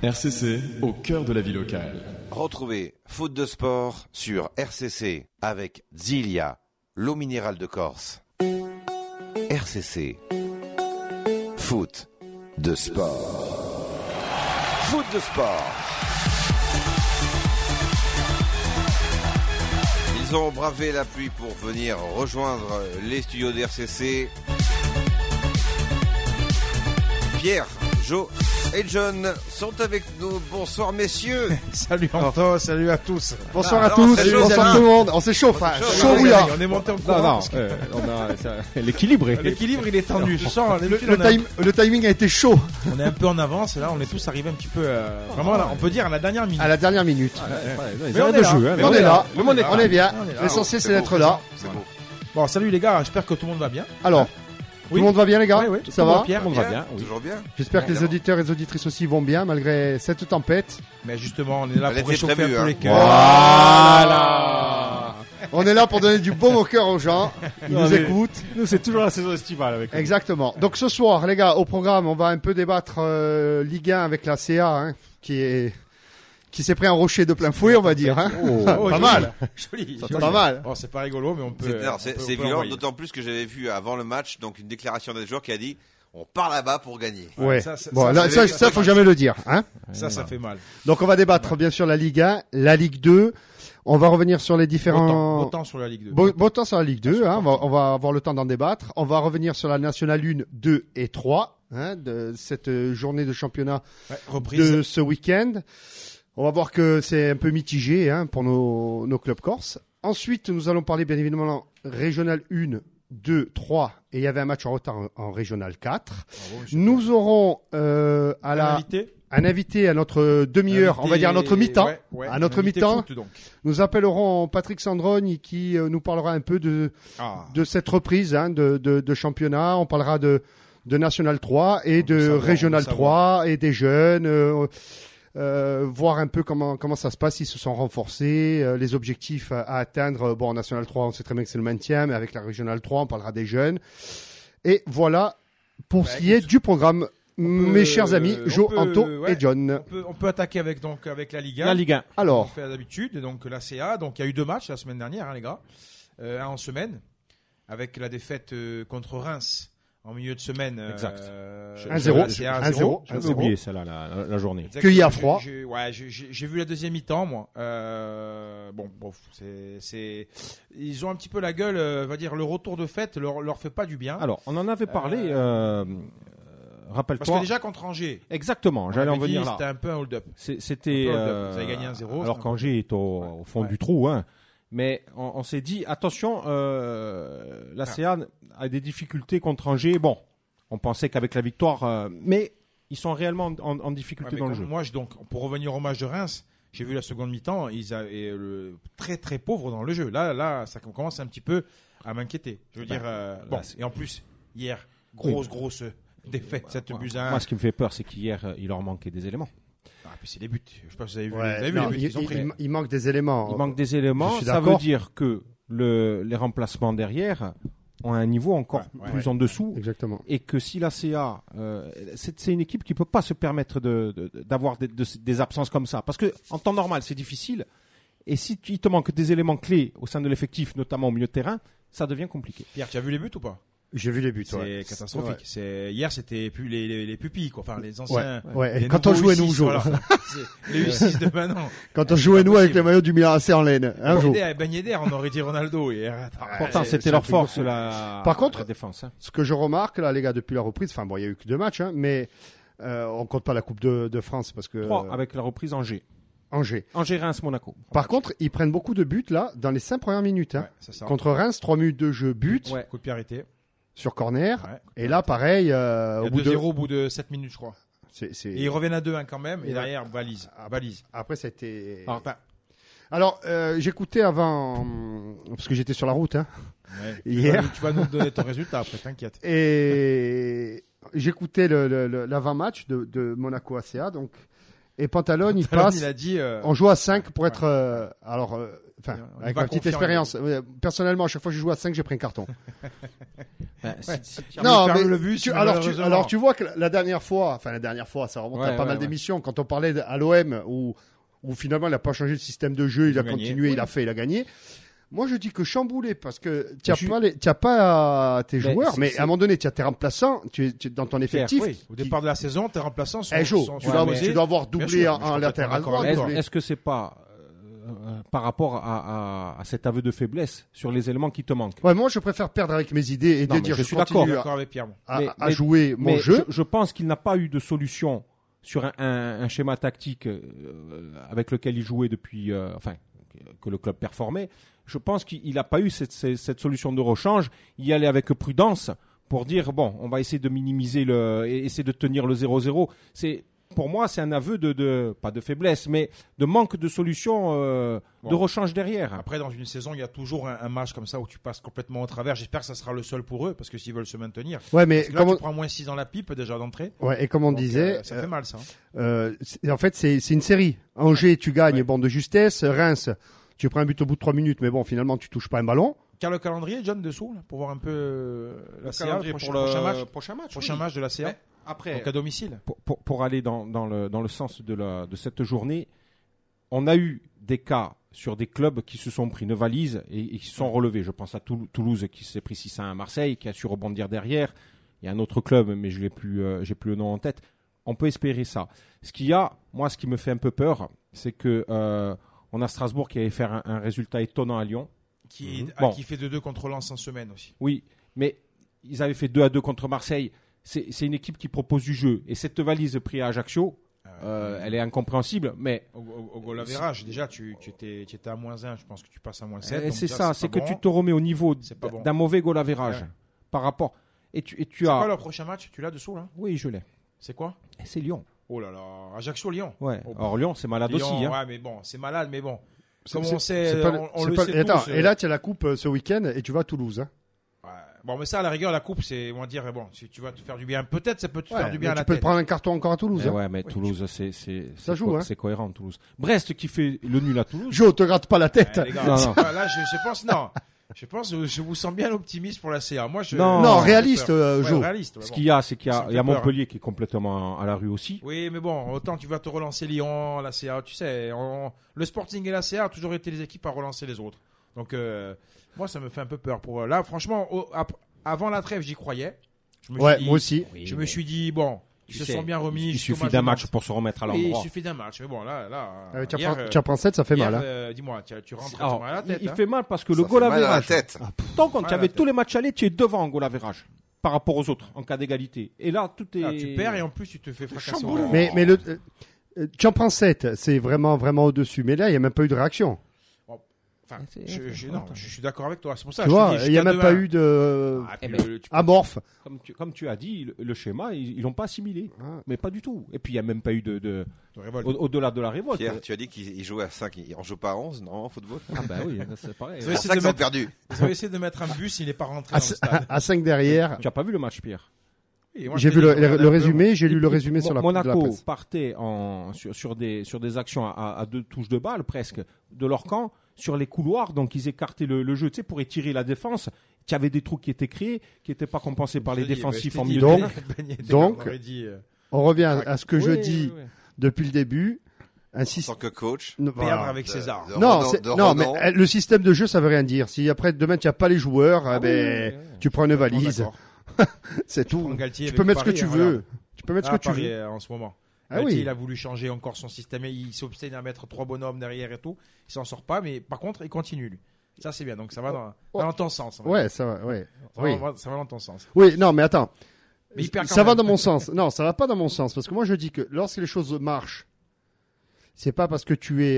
RCC, au cœur de la vie locale. Retrouvez Foot de Sport sur RCC avec Zilia, l'eau minérale de Corse. RCC, Foot de Sport. Foot de Sport. Ils ont bravé la pluie pour venir rejoindre les studios d'RCC. Pierre, Jo et John sont avec nous. Bonsoir messieurs. Salut Anto, salut à tous. Bonsoir à tous, bonsoir tout le monde. On s'échauffe, chaud bouillard. On est monté en courant. L'équilibre il est tendu. Ce soir, Le timing a été chaud. On est un peu en avance et là on est tous arrivés un petit peu vraiment là, on peut dire à la dernière minute. À la dernière minute. Mais on est là. On est là. On est bien. L'essentiel c'est d'être là. C'est beau. Bon, salut les gars, j'espère que tout le monde va bien. Alors, tout le monde va bien les gars? Oui, ça va? Pierre, Tout le monde va bien. Toujours bien. J'espère que les auditeurs et les auditrices aussi vont bien malgré cette tempête. Mais justement, on est là Elle pour était réchauffer prévue, un peu hein. les cœurs. Voilà. On est là pour donner du bon au cœur aux gens. Ils nous écoutent. Nous, c'est toujours la saison estivale avec nous. Exactement. Donc ce soir, les gars, au programme, on va un peu débattre Ligue 1 avec la CA, hein, qui s'est pris un rocher de plein fouet, on va dire. Hein. Oh, pas joli. mal. Joli. C'est pas mal. Bon, c'est pas rigolo, mais on peut. C'est violent, envoyer. d'autant plus que j'avais vu avant le match donc une déclaration des joueurs qui a dit on part là-bas pour gagner. Ouais. Ça, Bon, là, ça, ça, faut jamais le dire, hein. Ça fait mal. Donc on va débattre bien sûr la Ligue 1, la Ligue 2. On va revenir sur les différents. Beau temps sur la Ligue 2. Beau temps sur la Ligue 2, hein. On va avoir le temps d'en débattre. On va revenir sur la Nationale 1, 2 et 3, hein, de cette journée de championnat Ouais, reprise. de ce week-end. On va voir que c'est un peu mitigé, hein, pour nos clubs corses. Ensuite, nous allons parler bien évidemment Régional 1, 2, 3 et il y avait un match en retard en Régional 4. Bravo, monsieur. Nous aurons un invité à notre demi-heure, on va dire à notre mi-temps. Ouais, à notre un invité mi-temps, foot, donc. nous appellerons Patrick Sandrogne qui nous parlera un peu de cette reprise, hein, de championnat. On parlera de National 3 et de Régional 3 et des jeunes. Voir un peu comment ça se passe, s'ils se sont renforcés, les objectifs à atteindre. Bon, en National 3, on sait très bien que c'est le maintien, mais avec la Régional 3, on parlera des jeunes. Et voilà pour ce qui est du programme. Mes chers amis, Jo, Anto et John. On peut attaquer avec la Ligue 1. La Ligue 1. On Alors, fait d'habitude, donc la CA. Donc il y a eu 2 matchs la semaine dernière, hein, les gars. Un en semaine, avec la défaite contre Reims en milieu de semaine. Exact. 1-0. J'avais oublié ça là, la journée. Cueilli à froid. J'ai vu la deuxième mi-temps, moi. Bon, ils ont un petit peu la gueule. On va dire le retour de fête leur fait pas du bien. Alors, on en avait parlé. Rappelle-toi. Parce que déjà contre Angers. Exactement. J'allais en venir là. C'était un peu un hold-up. C'était. Vous avez gagné 1-0. Alors qu'Angers est au fond du trou, hein. Mais on s'est dit attention, la CA a des difficultés contre Angers. Bon, on pensait qu'avec la victoire, mais ils sont réellement en difficulté dans le jeu. Moi, donc, pour revenir au match de Reims, j'ai vu la seconde mi-temps, ils avaient très très pauvre dans le jeu. Là, ça commence un petit peu à m'inquiéter. Je veux dire, bon, et en plus, hier, grosse défaite, 7-1. Moi, ce qui me fait peur, c'est qu'hier, il leur manquait des éléments. Ah, puis c'est les buts. Je sais pas si vous avez vu, Ouais, les non, buts qu'ils ont pris. il manque des éléments. Il manque des éléments. Je suis Ça veut d'accord. dire que les remplacements derrière ont un niveau encore plus en dessous. Exactement. Et que si la CA, c'est une équipe qui peut pas se permettre d'avoir des absences comme ça. Parce que en temps normal, c'est difficile. Et si il te manque des éléments clés au sein de l'effectif, notamment au milieu de terrain, ça devient compliqué. Pierre, tu as vu les buts ou pas? J'ai vu les buts. C'est catastrophique. Hier, c'était plus les pupilles, quoi. Enfin, les anciens. Ouais. les Et quand on nouveaux jouait nous, U6, Jo. voilà. C'est les U6 de maintenant. Quand on jouait nous avec les maillots du Milan AC en laine, un jour. Ben Yedder, on aurait dit Ronaldo. Pourtant, c'était leur force, la défense. Hein. Ce que je remarque là, les gars, depuis la reprise, enfin bon, il y a eu que 2 matchs, hein, mais on compte pas la Coupe de France parce que 3 avec la reprise Angers. Reims, Monaco. Par contre, ils prennent beaucoup de buts là dans les 5 premières minutes. Hein. Ouais, Contre Reims, 3 minutes de jeu, but Coup de pied arrêté. sur corner. Ouais. Et là, pareil, Il y a au bout 2-0 de. au bout de 7 minutes, je crois. C'est- Et ils reviennent à 2-1 quand même. Et Et derrière, valise. Après, ça a été. Enfin, Alors, j'écoutais avant parce que j'étais sur la route, hein, ouais. hier. Tu vas nous donner ton résultat après, t'inquiète. Et j'écoutais l'avant-match de Monaco ACA, donc, Et Pantalone, il Pantalone, passe. il a dit, On joue à 5 pour être. On avec va ma petite confirmer. expérience. Personnellement, à chaque fois que je joue à 5, j'ai pris un carton. Non, Non, mais le but, alors tu vois que la dernière fois, ça remonte à pas mal ouais. d'émissions, quand on parlait à l'OM où finalement il n'a pas changé le système de jeu, il a gagné. continué, il a gagné. Moi, je dis que chamboulé parce que tu n'as pas tes joueurs, mais à un moment donné, tu as tes remplaçants, tu es dans ton effectif. Oui, au départ de la saison, tes remplaçants sont. Tu dois avoir doublé en latéral droit. Est-ce que c'est pas par rapport à cet aveu de faiblesse sur les éléments qui te manquent? Ouais, moi, je préfère perdre avec mes idées et Non, de mais dire je je suis continue D'accord avec Pierre. à jouer mon mais jeu. Je pense qu'il n'a pas eu de solution sur un schéma tactique avec lequel il jouait depuis, que le club performait. Je pense qu'il n'a pas eu cette solution de rechange. Il y allait avec prudence pour dire bon, on va essayer de minimiser et essayer de tenir le 0-0. Pour moi, c'est un aveu pas de faiblesse, mais de manque de solution de rechange derrière. Après, dans une saison, il y a toujours un match comme ça où tu passes complètement au travers. J'espère que ça sera le seul pour eux, parce que s'ils veulent se maintenir. Ouais, mais Parce que là, tu prends moins 6 dans la pipe déjà d'entrée. Ouais, et comme on Donc, disait, ça fait mal, ça. en fait, c'est une série. Angers, tu gagnes, bon, de justesse. Reims, tu prends un but au bout de 3 minutes, mais bon, finalement, tu touches pas un ballon. Car le calendrier, John, dessous, là, pour voir un peu la CA, le prochain match de la CA. Ouais. Après, donc à domicile. Pour aller dans le sens de cette journée, on a eu des cas sur des clubs qui se sont pris une valise et qui se sont relevés. Je pense à Toulouse qui s'est pris 6-1 à Marseille, qui a su rebondir derrière. Il y a un autre club, mais je n'ai plus le nom en tête. On peut espérer ça. Ce qui me fait un peu peur, c'est que on a Strasbourg qui avait fait un résultat étonnant à Lyon. Qui fait 2-2 contre Lens en semaine aussi. Oui, mais ils avaient fait 2-2 contre Marseille. C'est une équipe qui propose du jeu. Et cette valise prise à Ajaccio, elle est incompréhensible. Mais au goal average, déjà, tu étais à -1. Je pense que tu passes à -7. C'est ça, c'est que tu te remets au niveau d'un mauvais goal average par rapport. Et tu c'est as. quoi le prochain match? Tu l'as dessous, là? Oui, je l'ai. C'est quoi? C'est Lyon. Oh là là, Ajaccio-Lyon. Ouais. Or, Lyon, c'est malade Lyon, aussi. Hein. Ouais, mais bon, c'est malade, mais bon. Comme C'est- on sait, c'est pas- on c'est le pas- sait Attends, tous. et là, tu as la coupe ce week-end et tu vas à Toulouse. Hein. Ouais. Bon, mais ça, à la rigueur, la coupe, c'est, on va dire, bon, si tu vas te faire du bien, peut-être, ça peut te faire du bien à tu la peux tête. te prendre un carton encore à Toulouse. Mais Hein. ouais, mais Oui, Toulouse, Ça joue, hein. c'est cohérent, Toulouse. Brest qui fait le nul à Toulouse. Joe, te gratte pas la tête. Les gars, Non, c'est non. pas- là, je pense, non. Je vous sens bien optimiste pour la CA. Moi, Non, réaliste, Ouais, Joe. réaliste. Ce bon. qu'il y a, c'est qu'il Ça y me a fait peur, Montpellier qui est complètement à la rue aussi. Oui, mais bon, autant tu vas te relancer Lyon, la CA, tu sais, le Sporting et la CA ont toujours été les équipes à relancer les autres. Donc, moi, ça me fait un peu peur. Là, franchement, avant la trêve, j'y croyais. Je me suis Ouais, dit- moi aussi. Je me suis dit, bon, ils se sont bien remis. Il jusqu'au suffit match d'un de match Nantes. pour se remettre à Oui, l'endroit. il suffit d'un match. Mais bon, là, Tu apprends 7, ça fait hier, mal. Hein. dis-moi, tu rentres Alors, mal à la tête. il hein. fait mal parce que Ça le fait goal mal à la average. tête. Tant quand Mal tu à la avais tête. tous les matchs allés, tu es devant en goal average par rapport aux autres en cas d'égalité. Et là, tout est. Là, tu perds et en plus, tu te fais fracasser. chamboulé. au- Mais tu en prends 7, c'est vraiment au-dessus. Mais là, il n'y a même pas eu de réaction. Enfin, C'est- je suis d'accord avec toi. C'est pour ça Tu que je te vois, dis, il n'y a jusqu'à même pas 2-1. eu de Ah, puis Eh ben, tu peux- amorphe. Comme tu as dit, le schéma, ils l'ont pas assimilé. Ah. Mais pas du tout. Et puis, il n'y a même pas eu de révolte. au-delà de la révolte. Pierre, tu as dit qu'il jouait à 5, on joue pas à 11, non, en football? Ah bah oui, c'est pareil. C'est C'est vrai, pour c'est ça de qu'ils ont mettre- perdu. Ils ont essayé de mettre un bus, il n'est pas rentré À, dans le stade. à 5 derrière. Tu n'as pas vu le match, Pierre? Et moi, J'ai je vu t'ai dit, je le regardais un peu, résumé, j'ai lu le résumé sur la de la Monaco presse. partait sur des actions à 2 touches de balle presque de leur camp sur les couloirs, donc ils écartaient le jeu, tu sais, pour étirer la défense. Il y avait des trous qui étaient créés, qui n'étaient pas compensés par les Je te dis, défensifs je t'ai en dit, milieu donc- de terrain. Ben Yedder, donc- on aurait dit, On revient à ce que je Oui, dis oui, oui. depuis le début. Un En système. tant que coach. perdre avec César. Non, mais le système de jeu, ça veut rien dire. Si après demain tu n'as pas les joueurs, Ah eh ben, oui, oui, oui. tu prends une valise, D'accord. c'est Tu tout. prends Galtier Tu avec peux mettre ce que Paris, tu hein, veux. voilà. Tu peux mettre ce Ah, que tu Paris, veux. en ce moment. Ah Galtier, oui. il a voulu changer encore son système et il s'obstine à mettre 3 bonhommes derrière et tout. Il s'en sort pas, mais par contre, il continue lui. Ça c'est bien, donc ça va dans ton sens. on va Ouais, dire. ça va, ouais. Ça Oui. ça va dans ton sens. Oui, non, mais attends. Mais il perd quand Ça va même. dans mon sens. Non, ça va pas dans mon sens. Parce que moi, je dis que lorsque les choses marchent, c'est pas parce que tu es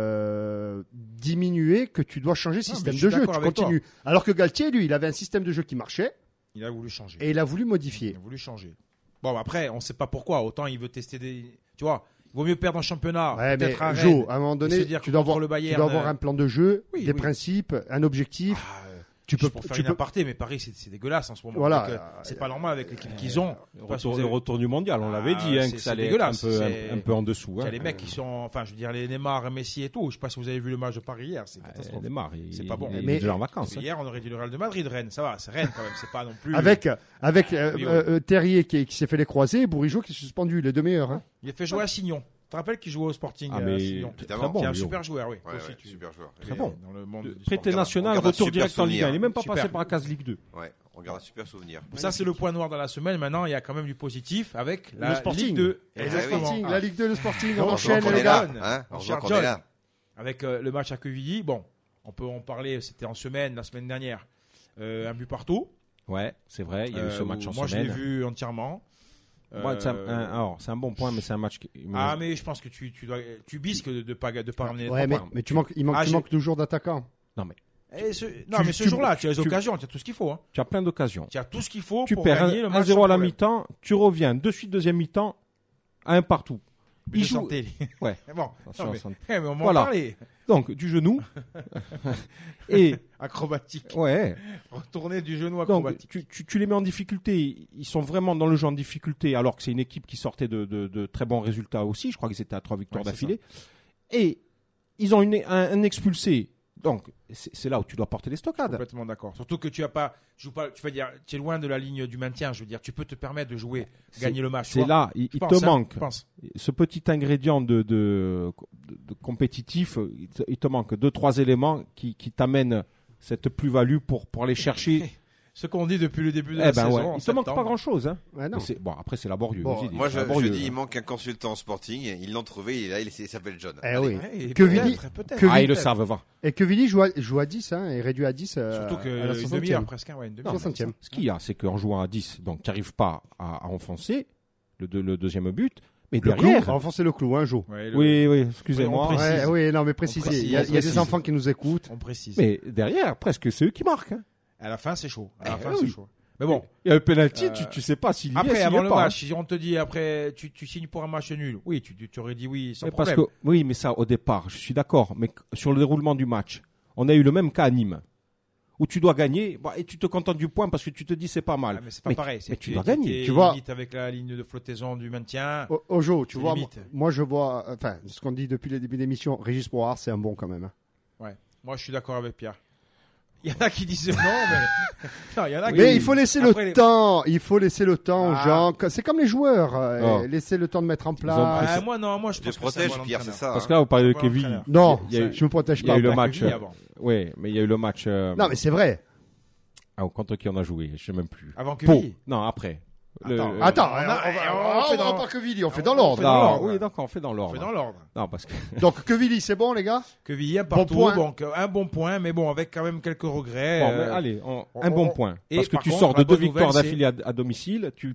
diminué que tu dois changer le Non, système mais je de suis jeu. d'accord Tu avec toi. continues. Alors que Galtier, lui, il avait un système de jeu qui marchait Il a voulu changer. et il a voulu modifier. Il a voulu changer. Bon, après, on sait pas pourquoi. Autant il veut tester des. Tu vois, il vaut mieux perdre un championnat. Ouais, mais peut-être à Joe, Rennes. à un moment se donné, dire tu dois contre avoir, le tu Bayern, dois avoir un plan de jeu, oui, des oui. principes, un objectif. Ah, pour faire une aparté, mais Paris, c'est dégueulasse en ce moment. Voilà. Donc, c'est pas normal avec l'équipe qu'ils ont. Le retour du mondial, on l'avait dit, que ça allait être un peu en dessous. Il y a les mecs qui sont, enfin, je veux dire, les Neymar, Messi et tout. Je sais pas si vous avez vu le match de Paris hier, c'est catastrophique. Neymar, c'est pas bon. Il est déjà en vacances. Hier, on aurait dit le Real de Madrid, Rennes, ça va, c'est Rennes quand même, c'est pas non plus. Avec Terrier qui s'est fait les croisés, et Bourigeaud qui est suspendu, les deux meilleurs. Hein. Il a fait jouer à Signon. Tu te rappelles qu'il jouait au Sporting Signon. Très bon. C'est un super joueur, oui. Super joueur. Très bon. Dans le monde Prêté national, retour direct en Ligue 1. Il n'est même pas passé par la case Ligue 2. Ouais, on garde un super souvenir. Ça, c'est le point noir dans la semaine. Maintenant, il y a quand même du positif avec le Sporting. Ligue 2. Exactement. La Ligue 2, le Sporting, on on enchaîne est les là. gars. On voit qu'on est là. Avec le match à Quevilly. Bon, on peut en parler, c'était en semaine, la semaine dernière. Un but partout. Ouais, c'est vrai, il y a eu ce match en semaine. Moi, je l'ai vu entièrement. Alors, c'est un bon point, mais c'est un match qui... mais je pense que tu bisques de pas ramener les 3 points. Mais tu manques toujours d'attaquants. Non, mais... ce jour-là, tu as les occasions, tu as tout ce qu'il faut. Hein. Tu as plein d'occasions. Tu as tout ce qu'il faut tu pour perds gagner le match. 1-0 à la mi-temps, tu reviens de suite deuxième mi-temps à un partout. Il joue. Ouais. Bon, mais on va Voilà. en parler. Donc, du genou. Et acrobatique. ouais. Retourner du genou acrobatique. Donc, tu les mets en difficulté. Ils sont vraiment dans le jeu en difficulté, alors que c'est une équipe qui sortait de très bons résultats aussi. Je crois qu'ils étaient à 3 victoires d'affilée. Et ils ont un expulsé. Donc, c'est là où tu dois porter les stockades. Complètement d'accord. Surtout que tu vas dire, tu es loin de la ligne du maintien. Je veux dire, tu peux te permettre de jouer, gagner le match. C'est là, il te manque ce petit ingrédient de compétitif. Il te manque 2-3 éléments qui t'amènent cette plus-value pour aller chercher. Ce qu'on dit depuis le début de la saison. Ouais. Il te manque pas grand-chose. Hein. Ouais, non. Bon, après, c'est laborieux. Bon, moi, je dis, il manque un consultant Sporting. Ils l'ont trouvé. Il s'appelle John. Oui. Peut-être. Ils le savent, va. Et Quevilly joue à 10, hein, et réduit à 10. Surtout que une demi-heure presque. Ouais, une demi-heure. 60e. Ce qu'il y a, c'est qu'en jouant à 10, donc tu n'arrives pas à enfoncer le deuxième but. Mais derrière. Enfoncer le clou, Jo. Oui, excusez-moi. Oui, non, mais précisez. Il y a des enfants qui nous écoutent. On précise. Mais derrière, presque, c'est eux qui marquent. Hein. À la fin, c'est chaud. C'est chaud. Mais bon. Il y a le penalty, tu sais pas s'il y est. Après, avant le match, si on te dit après, tu signes pour un match nul. Oui, tu aurais dit oui sans problème. Oui, mais ça, au départ, je suis d'accord. Mais sur le déroulement du match, on a eu le même cas à Nîmes. Où tu dois gagner, et tu te contentes du point parce que tu te dis c'est pas mal. Mais c'est pas pareil. Mais tu dois gagner. Tu vois. Limite avec la ligne de flottaison du maintien. Ojo, tu vois, moi je vois, ce qu'on dit depuis le début de l'émission, Régis Broard, c'est un bon quand même. Hein. Ouais. Moi, je suis d'accord avec Pierre. Il y en a qui disent non, mais non, il y en a qui... Mais il faut laisser le temps. Il faut laisser le temps aux gens. C'est comme les joueurs. Laisser le temps de mettre en place. Moi, je pense protège Pierre, c'est ça. Parce que là, vous parlez de Kevin. Non, je me protège pas. Il y a eu le match. Oui, mais il y a eu le match. Non, mais c'est vrai. Contre qui on a joué, je sais même plus. Avant Quevilly. Non, après. Attends, on fait pas que Quevilly, on fait dans l'ordre. Oui, d'accord, on fait dans l'ordre. Non, parce que... Donc Quevilly, c'est bon, les gars. Quevilly, un bon point, mais bon, avec quand même quelques regrets. Bon, mais allez, un bon point. Parce que tu sors de 2 victoires d'affilée à domicile, tu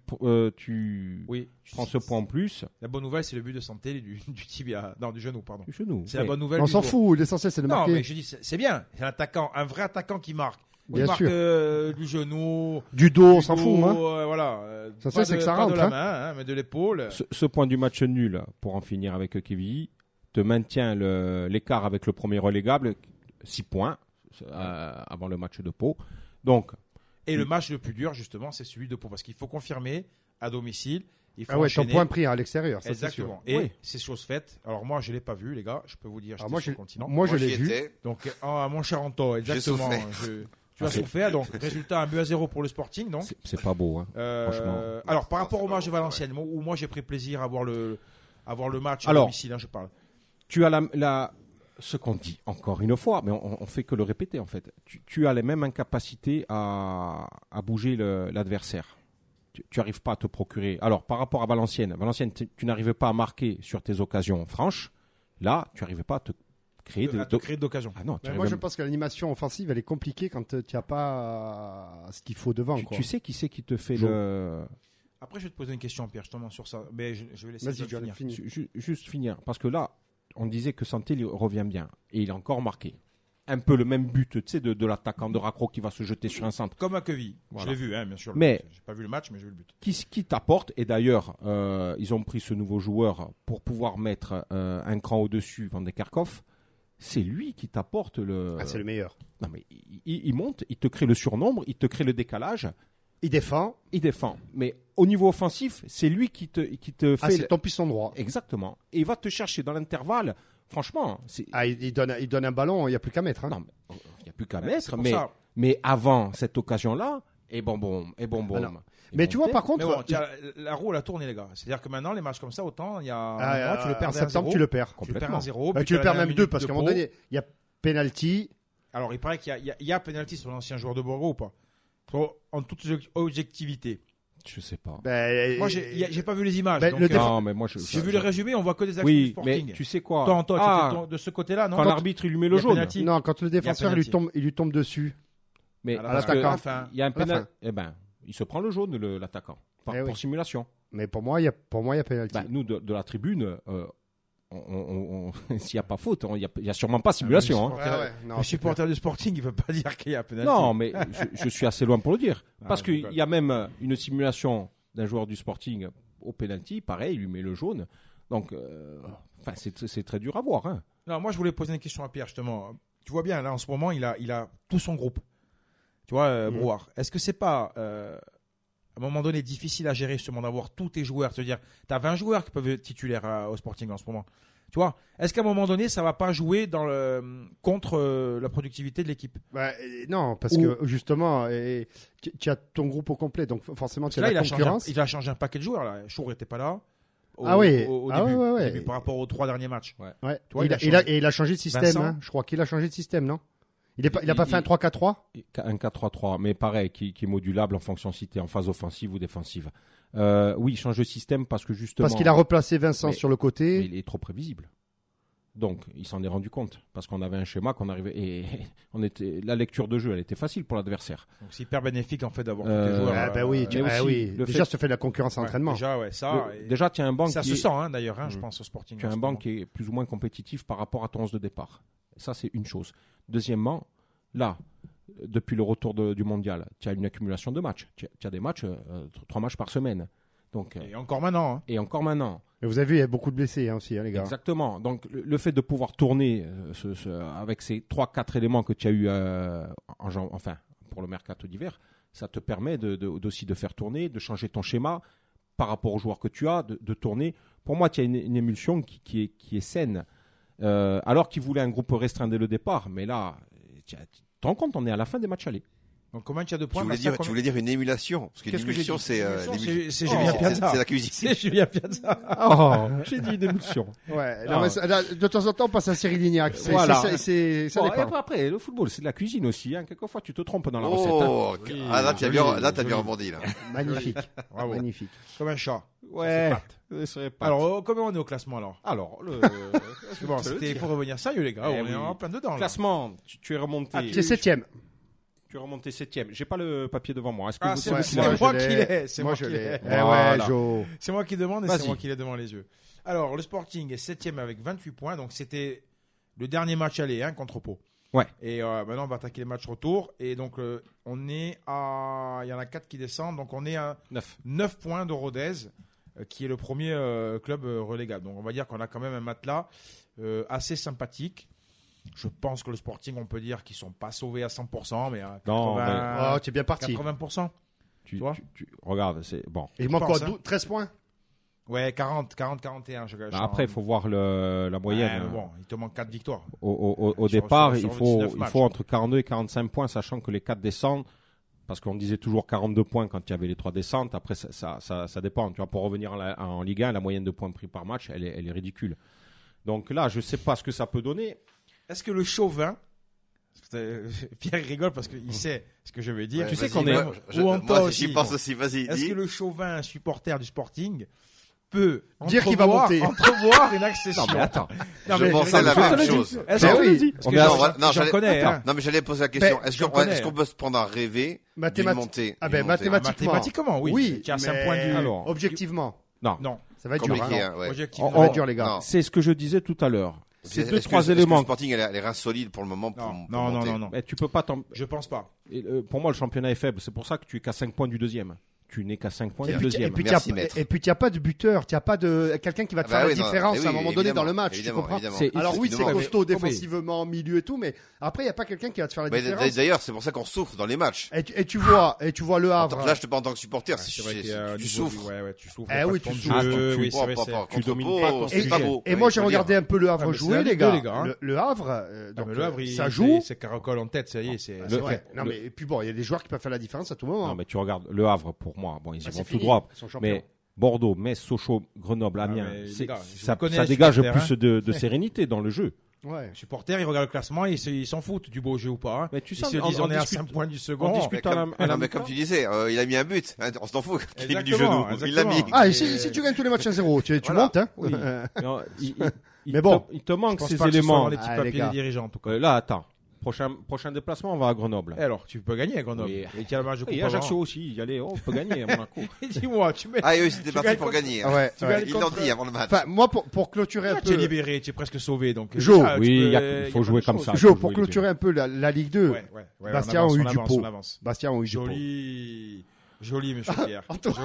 prends ce point en plus. La bonne nouvelle, c'est le but de santé du tibia, non, du genou, pardon. Du genou. C'est la bonne nouvelle. On s'en fout, l'essentiel c'est de marquer. Non, mais je dis, c'est bien. C'est un vrai attaquant qui marque. Bien marque sûr. du genou, du dos, on s'en fout. Voilà. Ça c'est que ça rentre. Pas de la main, mais de l'épaule. Ce point du match nul, pour en finir avec Quevilly, te maintient l'écart avec le premier relégable, 6 points avant le match de Pau. Donc, et le match le plus dur, justement, c'est celui de Pau, parce qu'il faut confirmer à domicile. Il faut ton point pris à l'extérieur. Ça, exactement. C'est sûr. Et c'est chose faite. Alors moi, je l'ai pas vu, les gars. Je peux vous dire. Moi, sur le continent. Moi, je l'ai vu. Donc, mon cher Anto, exactement. Tu as souffert. Donc, résultat 1-0 pour le Sporting. Donc, c'est pas beau, hein, franchement. Alors, par rapport au match de Valenciennes, où moi j'ai pris plaisir à voir le match à domicile, je parle. Tu as ce qu'on dit encore une fois, mais on fait que le répéter en fait. Tu as les mêmes incapacités à bouger l'adversaire. Tu n'arrives pas à te procurer. Alors, par rapport à Valenciennes, tu n'arrivais pas à marquer sur tes occasions franches. Là, tu n'arrivais pas à te créer d'occasion. Ah non, moi, je pense que l'animation offensive, elle est compliquée quand tu n'as pas ce qu'il faut devant. Tu sais qui c'est qui te fait le... Après, je vais te poser une question, Pierre, justement, sur ça. Mais je vais laisser finir. Juste finir. Parce que là, on disait que Santé revient bien. Et il a encore marqué. Un peu le même but, tu sais, de l'attaquant de Raccro qui va se jeter sur un centre. Comme à Quevilly. Voilà. Je l'ai vu, bien sûr. Mais j'ai pas vu le match, mais j'ai vu le but. Qui t'apporte, et d'ailleurs, ils ont pris ce nouveau joueur pour pouvoir mettre un cran au-dessus, Van de Kerkhoff. c'est lui qui t'apporte le. Ah, c'est le meilleur. Non, mais il monte, il te crée le surnombre, il te crée le décalage. Il défend. Mais au niveau offensif, c'est lui qui te fait. Ah, c'est ton piston droit. Exactement. Et il va te chercher dans l'intervalle. Franchement, il donne un ballon, il n'y a plus qu'à mettre. Hein. Non, il n'y a plus qu'à Ouais, mettre. c'est Mais avant cette occasion-là, et bon. Mais tu vois, par contre, Mais bon, tiens, la roue, elle a tourné, les gars. C'est-à-dire que maintenant, les matchs comme ça, autant, il y a un mois, tu le perds en septembre, 1-0. tu le perds. Tu le perds 1-0. Tu le perds même 2 parce qu'à un moment donné, il y a penalty. Alors, il paraît qu'il y a penalty sur l'ancien joueur de Bordeaux ou pas? En toute objectivité. Je sais pas. Moi, j'ai pas vu les images. Donc, non, mais moi, j'ai vu les résumés, on voit que des actions du Sporting. Mais tu sais quoi? Toi, tu étais de ce côté-là, non? Quand l'arbitre, il lui met le jaune. Non, quand le défenseur il lui tombe dessus. Mais à l'attaquant. Il y a un penalty. Eh ben, il se prend le jaune, l'attaquant. Pour simulation. Mais pour moi, il y a penalty. Nous, de la tribune, s'il n'y a pas faute, il n'y a sûrement pas simulation. Le supporter du Sporting, il ne veut pas dire qu'il y a penalty. Non, mais je suis assez loin pour le dire. Parce qu'il y a même une simulation d'un joueur du Sporting au penalty, pareil, il lui met le jaune. Donc, c'est très dur à voir. Hein. Non, moi, je voulais poser une question à Pierre, justement. Tu vois bien, là, en ce moment, il a tout son groupe. Tu vois, Brouard. Est-ce que c'est pas, à un moment donné, difficile à gérer, justement, d'avoir tous tes joueurs? C'est-à-dire, tu as 20 joueurs qui peuvent être titulaires au Sporting en ce moment. Tu vois, est-ce qu'à un moment donné, ça va pas jouer contre la productivité de l'équipe? Non, parce que justement, tu as ton groupe au complet, donc forcément tu as la concurrence. Il a changé un paquet de joueurs là. Chour n'était pas là. Au début, par rapport aux 3 derniers matchs. Ouais. Toi, il a changé de système. Hein. Je crois qu'il a changé de système, non? Il n'a pas fait un 3-4-3? Un 4-3-3, mais pareil, qui est modulable en fonction si tu es en phase offensive ou défensive. Oui, il change de système parce que justement. Parce qu'il a replacé Vincent sur le côté. Mais il est trop prévisible. Donc, il s'en est rendu compte. Parce qu'on avait un schéma qu'on arrivait. Et la lecture de jeu, elle était facile pour l'adversaire. Donc, c'est hyper bénéfique, en fait, d'avoir tous les joueurs. Oui. Déjà, ça fait de la concurrence en entraînement. Déjà, tu as un banc ça se sent, d'ailleurs, je pense, au Sporting. Tu as un banc qui est plus ou moins compétitif par rapport à ton 11 de départ. Ça, c'est une chose. Deuxièmement, là, depuis le retour du mondial, tu as une accumulation de matchs. Tu as des matchs, 3 matchs par semaine. Donc, et encore maintenant. Et encore maintenant. Et vous avez vu, il y a beaucoup de blessés aussi, les gars. Exactement. Donc, le fait de pouvoir tourner avec ces 3-4 éléments que tu as eu pour le mercato d'hiver, ça te permet aussi de faire tourner, de changer ton schéma par rapport aux joueurs que tu as, de tourner. Pour moi, tu as une émulsion qui est saine. Alors qu'ils voulaient un groupe restreint dès le départ, mais là, tu te rends compte, on est à la fin des matchs allés. Donc combien tu as de points? Tu voulais dire une émulation? Parce qu'une émulsion, c'est Julien Piazza. C'est la cuisine. C'est Julien Piazza. Oh, j'ai dit une émulsion. Ouais. Non, mais de temps en temps, on passe à Cyril Lignac. Ça dépend. Après, le football, c'est de la cuisine aussi. Hein. Quelquefois, tu te trompes dans la recette. Là, t'as bien rebondi, là. Magnifique. Magnifique. Comme un chat. Ouais. Alors, comment on est au classement, alors? Il faut revenir sérieux, les gars. On est en plein dedans. Classement, tu es remonté. Tu es 7e. Tu es remonté 7e. J'ai pas le papier devant moi. Est-ce que c'est moi qui l'ai. C'est moi qui l'ai. C'est moi qui demande et c'est moi qui l'ai devant les yeux. Alors, le Sporting est 7e avec 28 points. Donc, c'était le dernier match aller contre Pau. Ouais. Et maintenant, on va attaquer les matchs retour. Et donc, on est à. Il y en a 4 qui descendent. Donc, on est à 9 points de Rodez, qui est le premier club relégable. Donc, on va dire qu'on a quand même un matelas assez sympathique. Je pense que le Sporting, on peut dire qu'ils ne sont pas sauvés à 100%, mais à 80%. Tu es bien parti. 80%. Tu regarde, c'est bon. Il manque quoi, 13 points? Ouais, 40, 41. Après, il faut voir la moyenne. Bon, il te manque 4 victoires. Au départ, il faut entre 42 et 45 points, sachant que les 4 descendent. Parce qu'on disait toujours 42 points quand il y avait les 3 descentes. Après, ça dépend. Tu vois, pour revenir en Ligue 1, la moyenne de points pris par match, elle est ridicule. Donc là, je ne sais pas ce que ça peut donner. Est-ce que le chauvin, Pierre rigole parce qu'il sait ce que je vais dire. Tu sais qu'on est. Moi, j'y pense aussi. Vas-y. Est-ce que le chauvin, supporter du Sporting, peut dire qu'il va monter, entrevoir une accession? Non mais attends. Je pensais la même chose. J'en connais. Non mais j'allais poser la question. Est-ce qu'on peut se prendre à rêver d'une montée? Mathématiquement, oui. Tu as 5 points du. Objectivement. Non. Ça va être dur. Objectivement. Ça va être dur, les gars. C'est ce que je disais tout à l'heure. C'est 2-3 éléments. Le Sporting a les reins solides pour le moment. Non. Mais tu peux pas Je pense pas. Pour moi, le championnat est faible. C'est pour ça que tu es qu'à 5 points du deuxième. tu n'es qu'à 5 points Et du puis, deuxième. Et puis, tu n'as pas de buteur, tu n'as pas de quelqu'un qui va te faire la différence à un moment donné dans le match. Tu comprends? Alors oui, c'est costaud défensivement, milieu et tout, mais après, il n'y a pas quelqu'un qui va te faire la différence. D'ailleurs, c'est pour ça qu'on souffre dans les matchs. Et tu vois le Havre. Là, je te parle en tant que supporter, tu souffres. Tu souffres. Oui, tu souffres. Tu domines pas. C'est pas beau. Et moi, j'ai regardé un peu le Havre jouer, les gars. Le Havre, ça joue. C'est Caracol en tête, ça y est, c'est vrai. Non, mais et puis bon, il y a des joueurs qui peuvent faire la différence à tout moment. Non, mais tu regardes le Havre, pour moi, bon, ils y vont tout droit. Mais Bordeaux, Metz, Sochaux, Grenoble, Amiens, ça dégage plus de sérénité dans le jeu. Ouais. Les supporters, ils regardent le classement, ils s'en foutent du beau jeu ou pas. Mais tu ils se disent, on est à 5 points du second. Mais comme tu disais, il a mis un but. On s'en fout qu'il ait mis du genou. Il l'a mis. Ah, et si tu gagnes tous les matchs 1-0, tu montes, hein. Oui. Mais bon, il te manque ces éléments. éléments. Les petits papiers des dirigeants, en tout cas. Là, attends. Prochain déplacement, on va à Grenoble. Alors, tu peux gagner à Grenoble. Oui. Et qu'il y a le match de coupe. Et Ajaccio aussi. Allez, on peut gagner à Monaco. Dis-moi, tu mets. Ah, eux, c'était parti pour gagner. Ils l'ont dit avant le match. Enfin, moi, pour clôturer un peu. Tu es libéré, tu es presque sauvé. Donc, Jo, oui, il faut jouer comme ça. Jo, pour clôturer un peu la Ligue 2. Bastien ont eu du pot. Bastien ont eu du pot. Joli, monsieur Pierre. Non,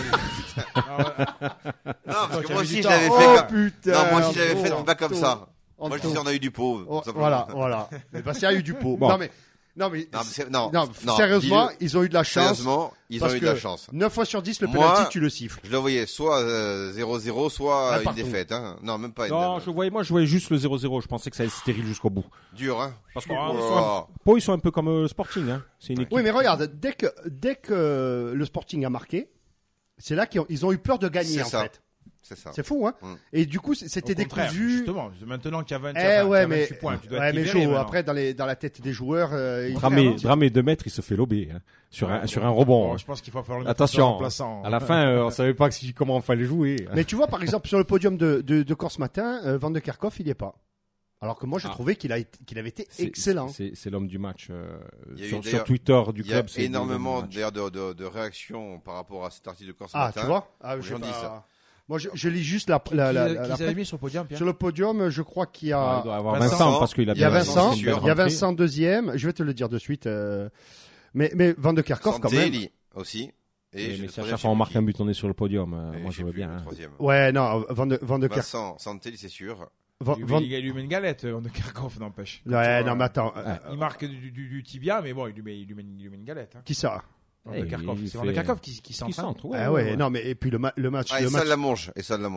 parce que moi aussi, je l'avais fait. Non, moi aussi, j'avais fait pas comme ça. Moi, je disais, on a eu du pot. Voilà. Mais Bastien a eu du pot. Non, mais sérieusement, ils ont eu de la chance. Sérieusement, ils ont eu de la chance. 9 fois sur 10, le penalty, tu le siffles. Je le voyais soit 0-0, soit une défaite. Hein. Non, même pas. Non, je voyais juste le 0-0. Je pensais que ça allait être stérile jusqu'au bout. Dur, hein. Parce que ils sont un peu comme le Sporting, hein. C'est une équipe. Oui, mais regarde, dès que le Sporting a marqué, c'est là qu'ils ont eu peur de gagner, en fait. C'est ça. C'est fou, hein. Et du coup, c'était décousu. Justement, maintenant qu'il y a 28 points, tu dois être libéré. Mais après, dans la tête des joueurs, Dramé 2 mètres, il se fait lober, hein, sur un rebond. Je pense qu'il faut faire le attention. À la fin, on savait pas comment il fallait jouer. Mais tu vois, par exemple, sur le podium de Corse Matin, Van de Kerkhoff, il y est pas. Alors que moi, j'ai trouvé qu'il avait été excellent. C'est l'homme du match sur Twitter du club. Il y a énormément d'ailleurs de réactions par rapport à cet article de Corse Matin. Ah, tu vois. J'en dis ça. Moi, je lis juste la. Qu'ils avaient mis sur le podium, Pierre. Sur le podium, je crois qu'il y a. Il doit avoir Vincent parce qu'il a bien. Il y a Vincent deuxième. Je vais te le dire de suite. Mais Van de Kerkhoff quand même. Aussi. Mais si à chaque fois on marque un but, on est sur le podium. Moi, je veux bien. Ouais, non, Van de Kerkhoff. Vincent Santelli, c'est sûr. Il lui met une galette, Van de Kerkhoff, n'empêche. Ouais, non, mais attends. Il marque du tibia, mais bon, il lui met une galette. Qui ça? Van de Kerkhoff. C'est Van de Kerkhoff qui centre. Ah ouais, non, mais et puis le match. Et ça de la mange.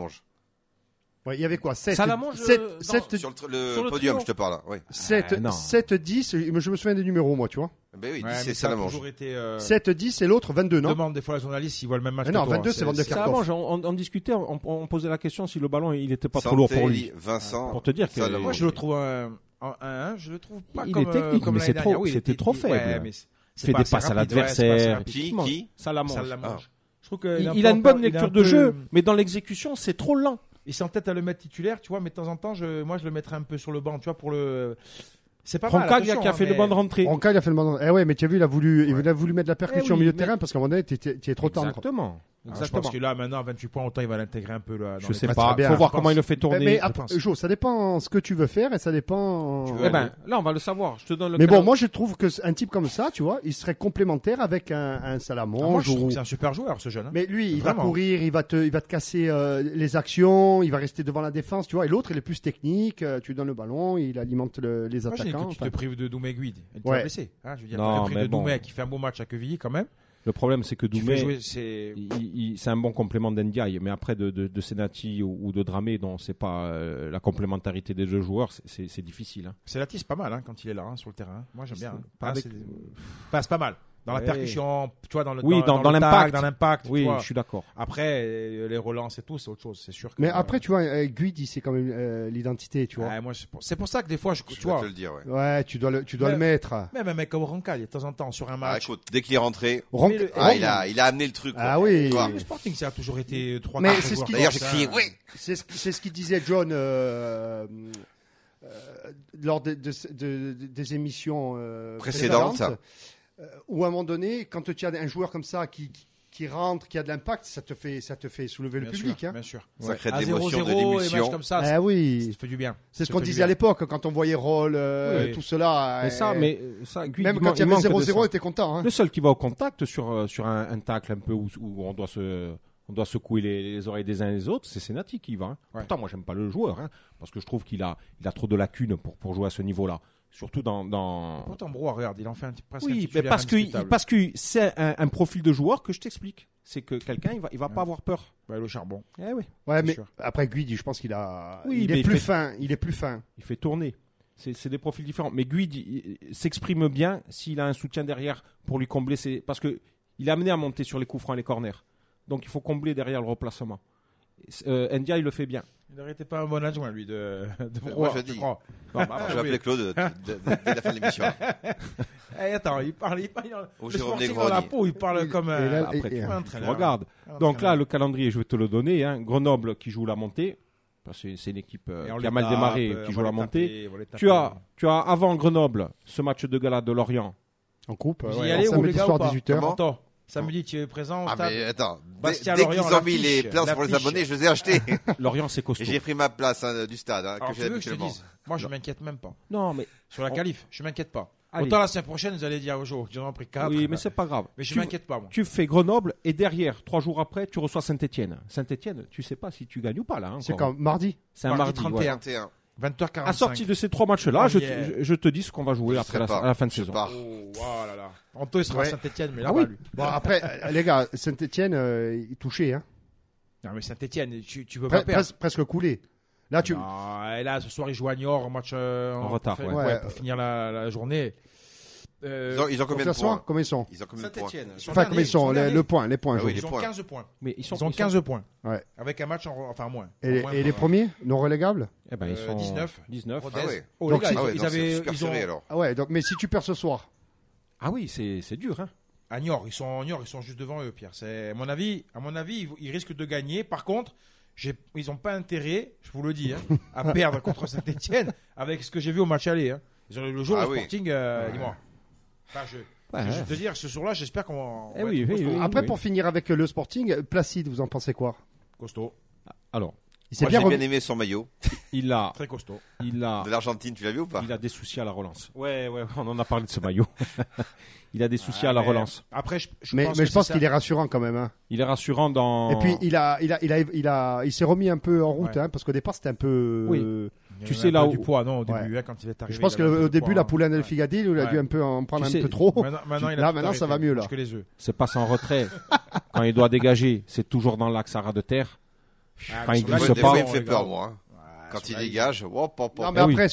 Ouais, il y avait quoi? 7 sur le podium, je te parle. 7, 10, je me souviens des numéros, moi, tu vois. Ben oui, 10, c'est Salamange. 7, 10 et l'autre 22, non? Demande des fois les journalistes s'ils voient le même match. Non, 22, c'est Van de Kerkhoff. Salamange, on discutait, on posait la question si le ballon, il était pas trop lourd pour lui. Vincent. Pour te dire que. Moi, je le trouve je le trouve pas il est technique, mais c'était trop faible. Il fait des passes à l'adversaire. Qui? Salamange. Je trouve qu'il a une bonne lecture de jeu, mais dans l'exécution, c'est trop lent. Il s'entête à le mettre titulaire, tu vois, mais de temps en temps, moi, je le mettrais un peu sur le banc, tu vois, pour le. C'est pas mal. Roncaglia qui a fait le bonne rentrée. Roncaglia a fait le bonne rentrée. Eh ouais, mais tu as vu, il a voulu mettre la percussion au milieu de terrain parce qu'à un moment donné, tu es trop tendre. Exactement. Je pense que là, maintenant, à 28 points, autant il va l'intégrer un peu là. Je sais pas. Faut voir comment il le fait tourner. Mais Jo, ça dépend ce que tu veux faire et ça dépend. Là, on va le savoir. Je te donne le. Mais bon, moi, je trouve que un type comme ça, tu vois, il serait complémentaire avec un Salamange. Moi, je trouve que c'est un super joueur, ce jeune. Mais lui, il va courir, il va te casser les actions, il va rester devant la défense, tu vois. Et l'autre, il est plus technique. Tu lui donnes le ballon, il alimente les attaquants. Tu te prives de Doumé Guide. Tu vas blessé. Je veux dire, tu te prives de Doumé qui fait un beau match à Quevilly quand même. Le problème, c'est que Doumé, c'est un bon complément d'Ndiaye, mais après de Senati ou de Dramé, dont c'est pas la complémentarité des deux joueurs, c'est difficile. Hein. Senati, c'est pas mal quand il est là sur le terrain. Moi, j'aime bien. C'est pas mal. Dans la percussion, tu vois, dans l'impact. Oui, je suis d'accord. Après, les relances et tout, c'est autre chose, c'est sûr. Mais après, tu vois, Guidi, c'est quand même l'identité, tu vois. Moi, c'est pour ça que des fois, tu vois. Te le dire, ouais, tu dois le mettre. Même un mec comme Roncaglia, de temps en temps, sur un match. Écoute, dès qu'il est rentré, il a amené le truc. Ah oui. Le Sporting, ça a toujours été 3-4 Mais c'est ce qu'il D'ailleurs, j'ai crié, oui. C'est ce qu'il disait John lors des émissions précédentes. Où à un moment donné, quand tu as un joueur comme ça qui qui rentre, qui a de l'impact, ça te fait soulever le public. Bien sûr. Ça crée de À l'émotion, 0-0, de les l'émulsion. matchs comme ça, Ah oui. ça fait du bien. C'est ce Ça qu'on fait du disait à bien. l'époque quand on voyait Roll, Oui. tout cela. Mais ça, Guy, même il quand il y avait manque de 0-0, on ça. était content. Hein. Le seul qui va au contact sur un tacle un peu où on doit secouer les oreilles des uns et des autres, c'est Senati qui y va. Hein. Ouais. Pourtant, moi, j'aime pas le joueur, hein, parce que je trouve qu'il a trop de lacunes pour jouer à ce niveau-là. Surtout dans... Pourtant, Bro, regarde, il en fait presque un Oui, mais titulaire parce que c'est un profil de joueur que je t'explique. C'est que quelqu'un, il va pas avoir peur. Le charbon. Eh oui. Ouais, mais sûr. après Guidi, je pense qu'il Oui, il mais est plus fin. Il est plus fin. Il fait tourner. C'est des profils différents. Mais Guide il s'exprime bien s'il a un soutien derrière pour lui combler parce que il est amené à monter sur les coups francs et les corners. Donc il faut combler derrière le replacement. Ndia, il le fait bien. Il n'arrêtait pas un bon adjoint, lui, de Bro. Moi, je dis. crois. Je vais appeler Claude dès la fin de l'émission. Attends, il parle. Ou Le Jérôme Sporting dans la Negroni. peau, il parle comme et là, Après, et- un tu entraîneur. regardes. Donc là, le calendrier, je vais te le donner. Hein. Grenoble qui joue la montée. Parce que c'est une équipe Et on qui les a mal tape, démarré, on qui va joue la les montée. taper, on va les taper. Tu as avant Grenoble ce match de gala de Lorient. En coupe. Vous y ouais, allez en ou les samedi gars soir ou pas 18h. Comment Attends, samedi, tu es présent au Ah, stade. mais attends. Bastia, Dès Lorient, qu'ils ont mis l'affiche, les places pour les l'affiche. abonnés, je les ai achetés. Lorient, c'est Et costaud. j'ai pris ma place du stade Alors, que tu j'ai veux que je te habituellement. dise Moi, je m'inquiète même pas. Non, mais Sur la qualif, je m'inquiète pas. Allez. Autant la semaine prochaine, vous allez dire aux jours, ils en ont pris 4. oui, mais c'est pas grave. Mais je Tu- m'inquiète pas, moi. Tu fais Grenoble et derrière, 3 jours après, tu reçois Saint-Etienne. Saint-Etienne, tu sais pas si tu gagnes ou pas là. C'est encore. quand mardi. C'est un mardi. Mardi ouais. 31. 31. 20h45. À sortie de ces 3 matchs-là, Oh, je, yeah. je te dis ce qu'on va jouer Je après serai pas. à la fin de Je saison. pars. Oh là là. Anto, il sera à Ouais. Saint-Etienne, mais là, Ah oui. lui. Bon, après, les gars, Saint-Etienne, il touchait. Hein. Non, mais Saint-Etienne, tu peux pas perdre. Presque coulé. Là, tu. Non, et là, ce soir, il joue à Niort, match En retard, pour, ouais. pour finir la journée. Ils ont Au combien de classement, points comment ils sont Ils ont combien de points Enfin, comment ils sont les points, Ah oui, Joe. les Ils ont points. 15 points. Mais ils sont, Ils ont 15 points. Ouais. Avec un match enfin moins. Et, En moins, et les premiers, non relégables Eh ben, ils sont 19. 19. Rodez. Ah ouais. Oh, Donc, les gars, Ah ouais, ils donc c'est avaient. super Ils ont, serré alors. Ah ouais, donc, mais si tu perds ce soir, Ah oui, c'est dur. Hein. à Niort, ils sont juste devant eux, Pierre. À mon avis, ils risquent de gagner. Par contre, ils n'ont pas intérêt, je vous le dis, hein, à perdre contre Saint-Etienne avec ce que j'ai vu au match aller. Hein. Le jour Ah au oui. Sporting, dis-moi. Enfin, je Ouais. vais te dire, ce jour-là, j'espère qu'on Eh va oui, être oui, costaud. oui. après pour finir avec le Sporting, Placide, vous en pensez quoi Costaud, Alors, Il s'est Moi, bien j'ai remis. bien aimé son maillot. il a très costaud. De l'Argentine, tu l'as vu ou pas il a des soucis à la relance. Ouais, on en a parlé de ce maillot. Il a des soucis à la mais relance. Après, je Mais pense je que pense c'est qu'il ça. est rassurant quand même. Hein. Il est rassurant dans. Et puis il s'est remis un peu en route, Ouais. hein, parce qu'au départ c'était un peu. Oui. Il Tu avait sais, un là peu où- du poids, non, au début, Ouais. hein, quand il est arrivé. Je pense il avait un peu qu'au de début poids, la hein. poulaine del Figadil, il a Ouais. dû un peu en prendre Tu un sais, peu trop. Maintenant, il a Là, tout maintenant, ça arrêté. va mieux, là. Il mange que les œufs. c'est pas sans retrait. Quand il doit dégager, c'est toujours dans l'axe à ras de terre. Ah, Quand mais il sur la glisse ligne, Des pas, fois, il bon, me fait les peur, gars. moi. hein. Ouais, Quand sur il la ligne. dégage, hop. Non mais Ah oui. après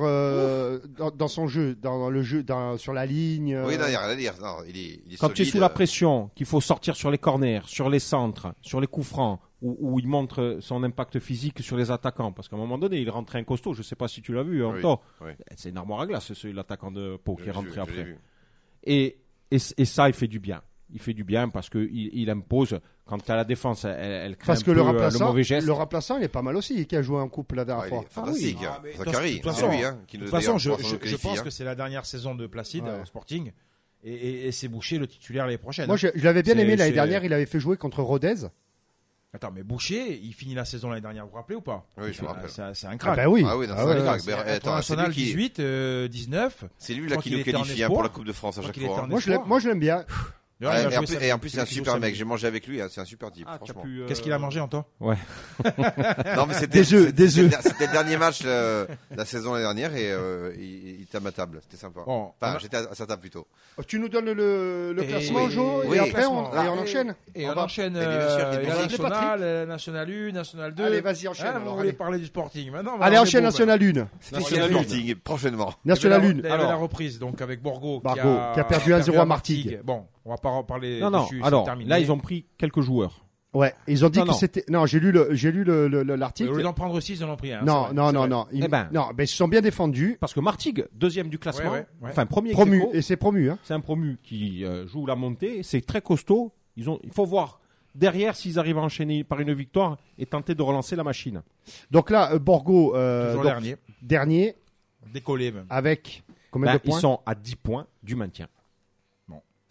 dans son jeu, dans le jeu, sur la ligne. Oui, non, il n'y a rien à dire. Non, il est Quand tu es solide. sous la pression, qu'il faut sortir sur les corners, sur les centres, sur les coups francs, où il montre son impact physique sur les attaquants. Parce qu'à un moment donné, il rentrait un costaud. Je ne sais pas si tu l'as vu, Oui, Anto. oui. C'est une armoire à glace, l'attaquant de Pau qui est rentré Je l'ai après. vu. Et ça, il fait du bien. Il fait du bien parce qu'il impose. Quand à la défense, elle crée Parce un que peu le le mauvais geste. remplaçant, il est pas mal aussi, qui a joué en coupe la Ah, dernière il fois. est fantastique. Ah, mais Zachary, de toute c'est façon, lui hein, qui De nous toute façon, d'ailleurs, je pour son pense qualifie, que c'est la dernière saison de Placide Ouais. au Sporting et c'est Boucher le titulaire l'année prochaine. Moi, je l'avais bien C'est- aimé l'année c'est- dernière. Il avait fait jouer contre Rodez. Attends, mais Boucher, il finit la saison l'année dernière, vous vous rappelez ou pas? Oui, je me rappelle. C'est un Ah crack. bah oui. Ah oui, non, Ah c'est ouais, un ouais. crack. C'est Mais attends, c'est international lui qui- 18, 19. C'est lui Je là crois qui qu'il nous était en qualifie hein, espoir. pour la Coupe de France à Je crois chaque qu'il était fois. en hein. Moi, je l'aime bien. D'ailleurs, il a Et joué en plus, c'est un samedi. super mec. J'ai mangé avec lui. hein, C'est un super type, Ah, tu as franchement. pu, Qu'est-ce qu'il a mangé, Anto? Non, mais Des œufs, des œufs. C'était le dernier match de la saison l'année dernière et il était à ma table. C'était sympa. Bon, Enfin, on a- j'étais à sa table plutôt. Tu nous donnes le Et- classement, oui, Jo, oui, et après on classement. enchaîne. Et On on va- enchaîne. Et bien sûr, Il y a la Patrick. nationale, nationale 1, nationale 2. Allez, vas-y, enchaîne, Vous alors, voulez allez. parler du Sporting maintenant? on va Allez, avoir enchaîne des National 1. National Sporting, prochainement. National Il y 1. avait la Alors. reprise, donc avec Borgo, Qui a perdu 1-0 à Martigues. Bon, on va pas en parler Non, dessus. c'est alors, terminé. là, ils ont pris quelques joueurs. Ouais, ils ont dit Non, que non. c'était. Non, j'ai lu Au l'article. lieu d'en prendre 6, ils en ont pris un. Non, c'est non, vrai, non, c'est non. Eh ben. Non, mais ils se sont bien défendus. Parce que Martigues, deuxième du classement, Ouais. enfin premier Promu. ex aequo, Et c'est promu, hein. c'est un promu qui joue la montée, c'est très costaud. Il faut voir derrière s'ils arrivent à enchaîner par une victoire et tenter de relancer la machine. Donc là, Borgo, Toujours donc, dernier, Décollé même. avec combien de Ils points sont à 10 points du maintien.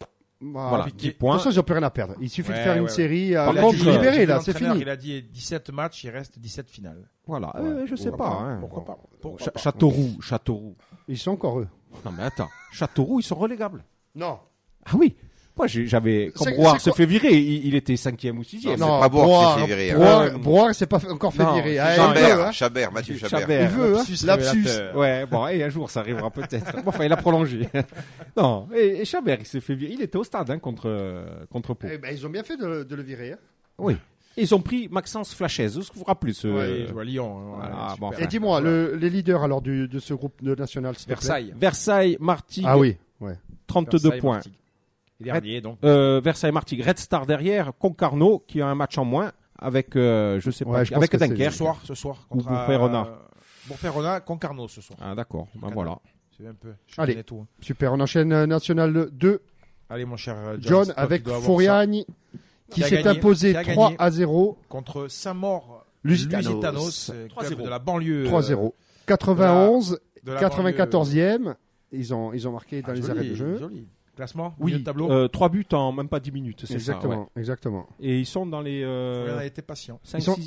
Voilà, 10 De toute points. façon, ils n'ont plus rien à perdre. Il suffit de faire une série. Par Par contre, contre, libéré, là, c'est L'entraîneur, fini. Il a dit 17 matchs, il reste 17 finales. Voilà, je sais Pourquoi pas. Hein. Pourquoi pas Pourquoi pas Châteauroux. Ils sont encore eux. Non mais attends, Châteauroux, ils sont relégables. Non. Ah oui. Moi, j'avais quand C'est- Brouard c'est se quoi fait virer, il était 5e ou 6e. Non, c'est pas Brouard qui s'est fait virer, hein. Brouard s'est pas encore fait Non, virer. c'est Ah, il veut, hein. Chabert, Mathieu Chabert. Chabert. Il veut, hein. Lapsus. Ouais, bon, et un jour ça arrivera peut-être. Bon, enfin, il a prolongé. Non, et Chabert, il s'est fait virer. Il était au stade contre Pau. Eh ben, ils ont bien fait de le virer. Hein. Oui. Et ils ont pris Maxence Flachez. Est-ce que vous vous rappelez ce Il joue à Lyon. Ah, super. bon, enfin. Et dis-moi, les leaders alors de ce groupe de national, s'il te plaît. Versailles. Versailles, Martigues, Ah oui. Ouais. 32 Versailles, points. Martigues. Et dernier, donc. Versailles, Martigues, Red Star derrière, Concarneau qui a un match en moins avec, je sais pas, Ouais, je pense avec que c'est- Dunkerque. Ce soir. Ou Contre Bourg-Perona. Bourg-Perona, Concarneau ce soir. Ah d'accord, ben voilà. C'est un peu. Je Allez. connais tout. Hein. Super. On enchaîne National 2. Allez, mon cher John toi avec qui dois avoir Fouriani qui Qui a s'est gagné. imposé Qui a 3-0. ça. Contre Saint-Maur. Lusitanos. Club 3-0. de la banlieue. 3-0. 91, de la 94e. Ils ont marqué dans Ah, les joli, arrêts de jeu. Joli. Classement, Oui, milieu de tableau. 3 buts en même pas 10 minutes, c'est Exactement, ça. Ouais. exactement. Et ils sont dans les On a été patient.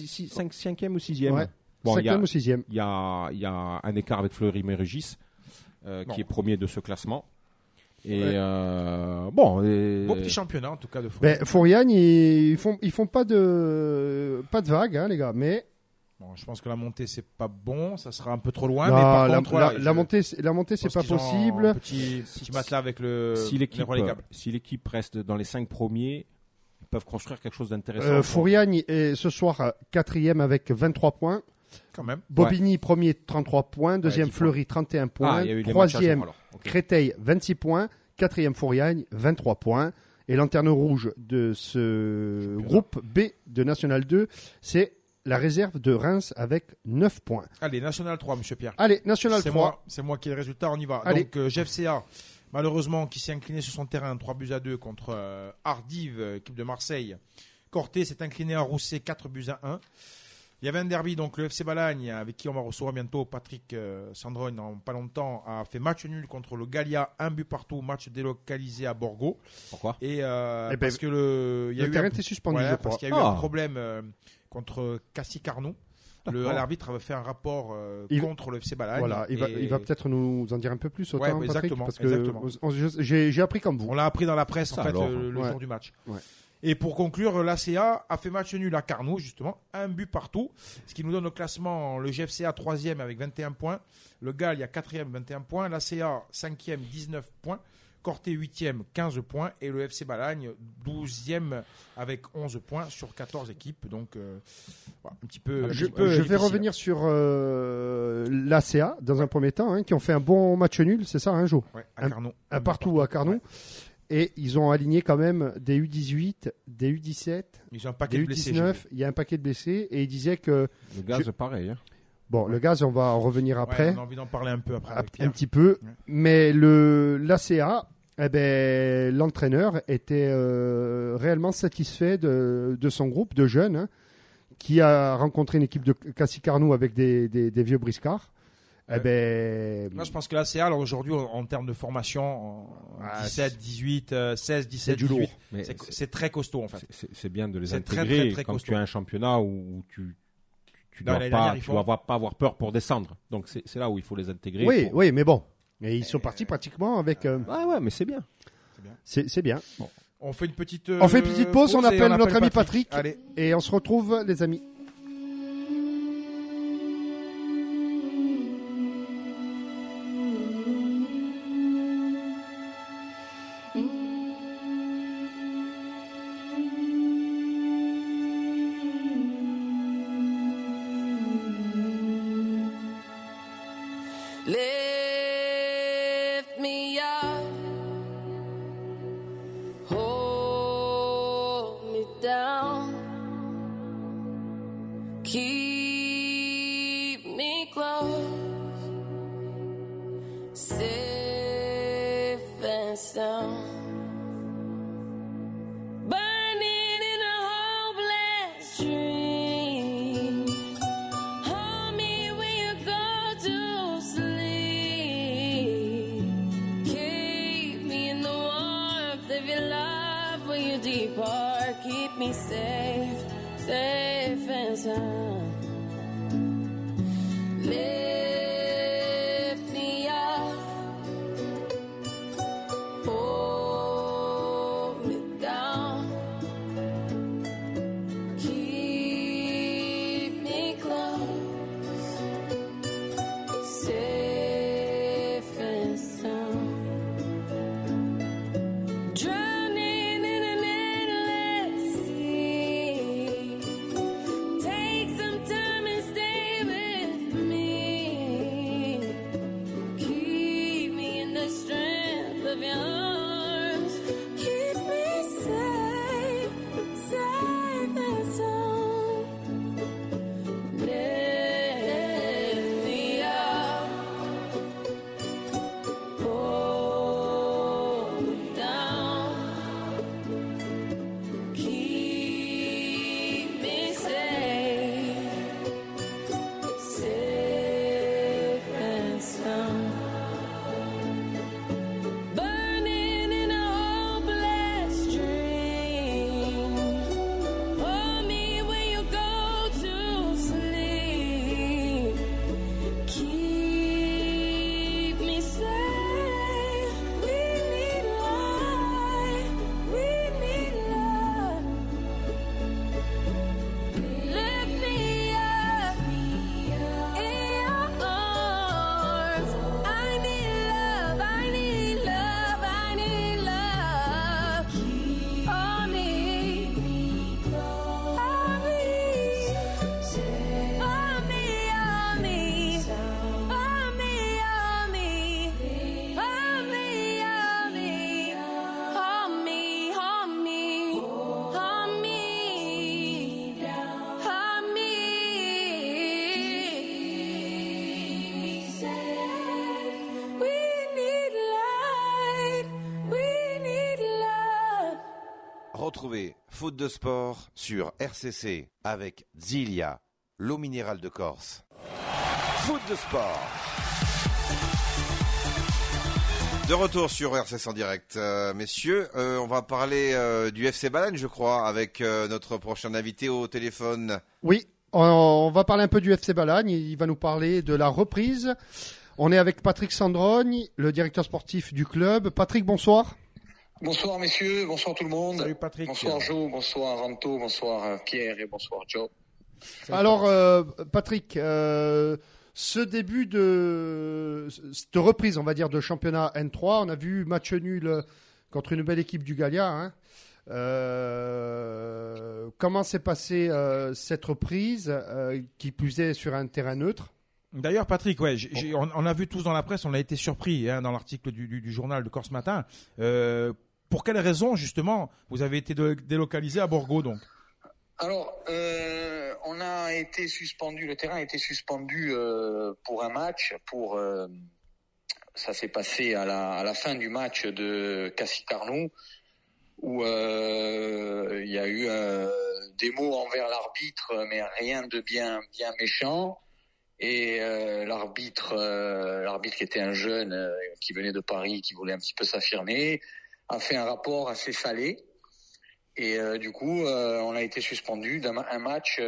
5e ou 6e. Ouais. Bon, il y 5e a, ou 6e. il y a un écart avec Fleury-Mérogis qui est premier de ce classement. Et Ouais. bon, Beau petit championnat en tout cas de foot. Ben, Fouriani, ils font pas de vagues, hein, les gars. Mais Bon, je pense que la montée c'est pas bon, ça sera un peu trop loin. non, mais par la, contre, voilà, la montée, c'est je pas pense qu'ils ont possible. un petit matelas avec si les l'équipe relégables. reste dans les 5 premiers, ils peuvent construire quelque chose d'intéressant. Fouriani est ce soir 4e avec 23 points. Quand même. Bobigny premier 33 points, deuxième 10 points. Fleury 31 points, il y a eu les matchs à troisième jour, alors. Ok. Créteil 26 points, quatrième Fouriani 23 points. Et lanterne rouge de ce groupe B de National 2, c'est la réserve de Reims avec 9 points. Allez, National 3, monsieur Pierre. Allez, National 3. C'est moi qui ai le résultat, on y va. Allez. Donc, GFCA, malheureusement, qui s'est incliné sur son terrain 3-2 contre Ardive, équipe de Marseille. Corté s'est incliné à Rousset 4-1. Il y avait un derby, donc le FC Balagne, avec qui on va recevoir bientôt Patrick Sandrogne dans pas longtemps, a fait match nul contre le Gallia, 1 but partout, match délocalisé à Borgo. Pourquoi Et ben, parce que il y a Le eu terrain un, était suspendu, ouais, je crois. parce qu'il y a eu Ah. un problème contre Cassis Carnou. L'arbitre avait fait un rapport contre le FC Balagne. Voilà, il va peut-être nous en dire un peu plus, Ouais, autant, bah, Patrick, exactement, parce exactement. que j'ai appris comme vous. On l'a appris dans la presse Ça en fait alors. le Ouais. jour du match. Ouais. Et pour conclure, l'ACA a fait match nul à Carnou, justement, 1 but partout, ce qui nous donne au classement le GFCA 3e avec 21 points, le Gall, il y a 4e, 21 points, l'ACA 5e, 19 points, Corté 8e, 15 points, et le FC Balagne 12e avec 11 points sur 14 équipes. Donc, voilà, un petit peu. Je vais difficile. revenir sur l'ACA dans un premier temps, hein, qui ont fait un bon match nul, c'est ça, un jour, Ouais, à Carnou. un partout à Carnou. Ouais. Et ils ont aligné quand même des U18, des U17, Ils ont un paquet des de blessés. U19. Il y a un paquet de blessés et ils disaient que Le gaz, pareil. Hein. bon, le gaz, on va en revenir après, On a envie d'en parler un peu après. avec un Pierre. petit peu. Ouais. Mais l'ACA, eh ben, l'entraîneur était réellement satisfait de son groupe de jeunes, hein, qui a rencontré une équipe de Cassis Carnou avec des vieux briscards. Eh ben, Moi, je pense que l'ACA, alors aujourd'hui, en termes de formation, en 17, 18, 16, 17, du lourd. 18, Mais c'est très costaud en fait. c'est bien de les C'est très, intégrer très, très quand costaud. tu as un championnat où tu Non, dois l'année pas, dernière, ils tu font- dois pas avoir peur pour descendre. Donc c'est là où il faut les intégrer. oui, pour- oui, mais bon. Et ils sont partis pratiquement avec. Ouais, mais c'est bien. C'est bien. On fait une petite pause, on et appelle notre ami Patrick. Allez. Et on se retrouve, les amis. Lift me up, hold me down, keep me close, safe and sound. Burning in a hopeless dream. Hold me when you go to sleep. Keep me in the warmth of your love. me safe, safe and sound. Lift me up, hold me down, keep me close, safe and sound. Drowning in an endless sea. Take some time and stay with me. Keep me in the strength of your arms. Keep me safe, safe and sound. Lift me up, hold me down, keep me safe, safe and sound. Burning in a hopeless dream. Hold me when you go to sleep. Keep me safe. We need light. We need love. Lift me up in your arms. I need love. I need love. I need love. Hold me. Hold me. Hold me. Hold me. Hold me. Hold me. Hold me. Hold me. Hold me. Hold me. Hold me. We need light. We need love. Retrouvez Faute de sport sur RCC avec Zilia, l'eau minérale de Corse. Faute de sport. De retour sur RCC en direct, messieurs. On va parler du FC Balagne, je crois, avec notre prochain invité au téléphone. Oui, on va parler un peu du FC Balagne. Il va nous parler de la reprise. On est avec Patrick Sandrogne, le directeur sportif du club. Patrick, bonsoir. Bonsoir messieurs, bonsoir tout le monde. Salut Patrick. Bonsoir Joe, bonsoir Ranto, bonsoir Pierre et bonsoir Joe. Alors, Patrick, ce début de reprise, on va dire, de championnat N3, on a vu match nul contre une belle équipe du Gallia. Hein. Comment s'est passée cette reprise, qui plus est sur un terrain neutre? D'ailleurs, Patrick, ouais, on a vu tous dans la presse, on a été surpris dans l'article du journal de Corse Matin. Pour quelles raisons, justement, vous avez été délocalisé à Borgo, donc? Alors, on a été suspendu, le terrain a été suspendu pour un match, ça s'est passé à la fin du match de Cassis-Carnou, où il y a eu des mots envers l'arbitre, mais rien de bien méchant. Et l'arbitre qui était un jeune qui venait de Paris, qui voulait un petit peu s'affirmer, a fait un rapport assez salé. Et du coup, on a été suspendu d'un match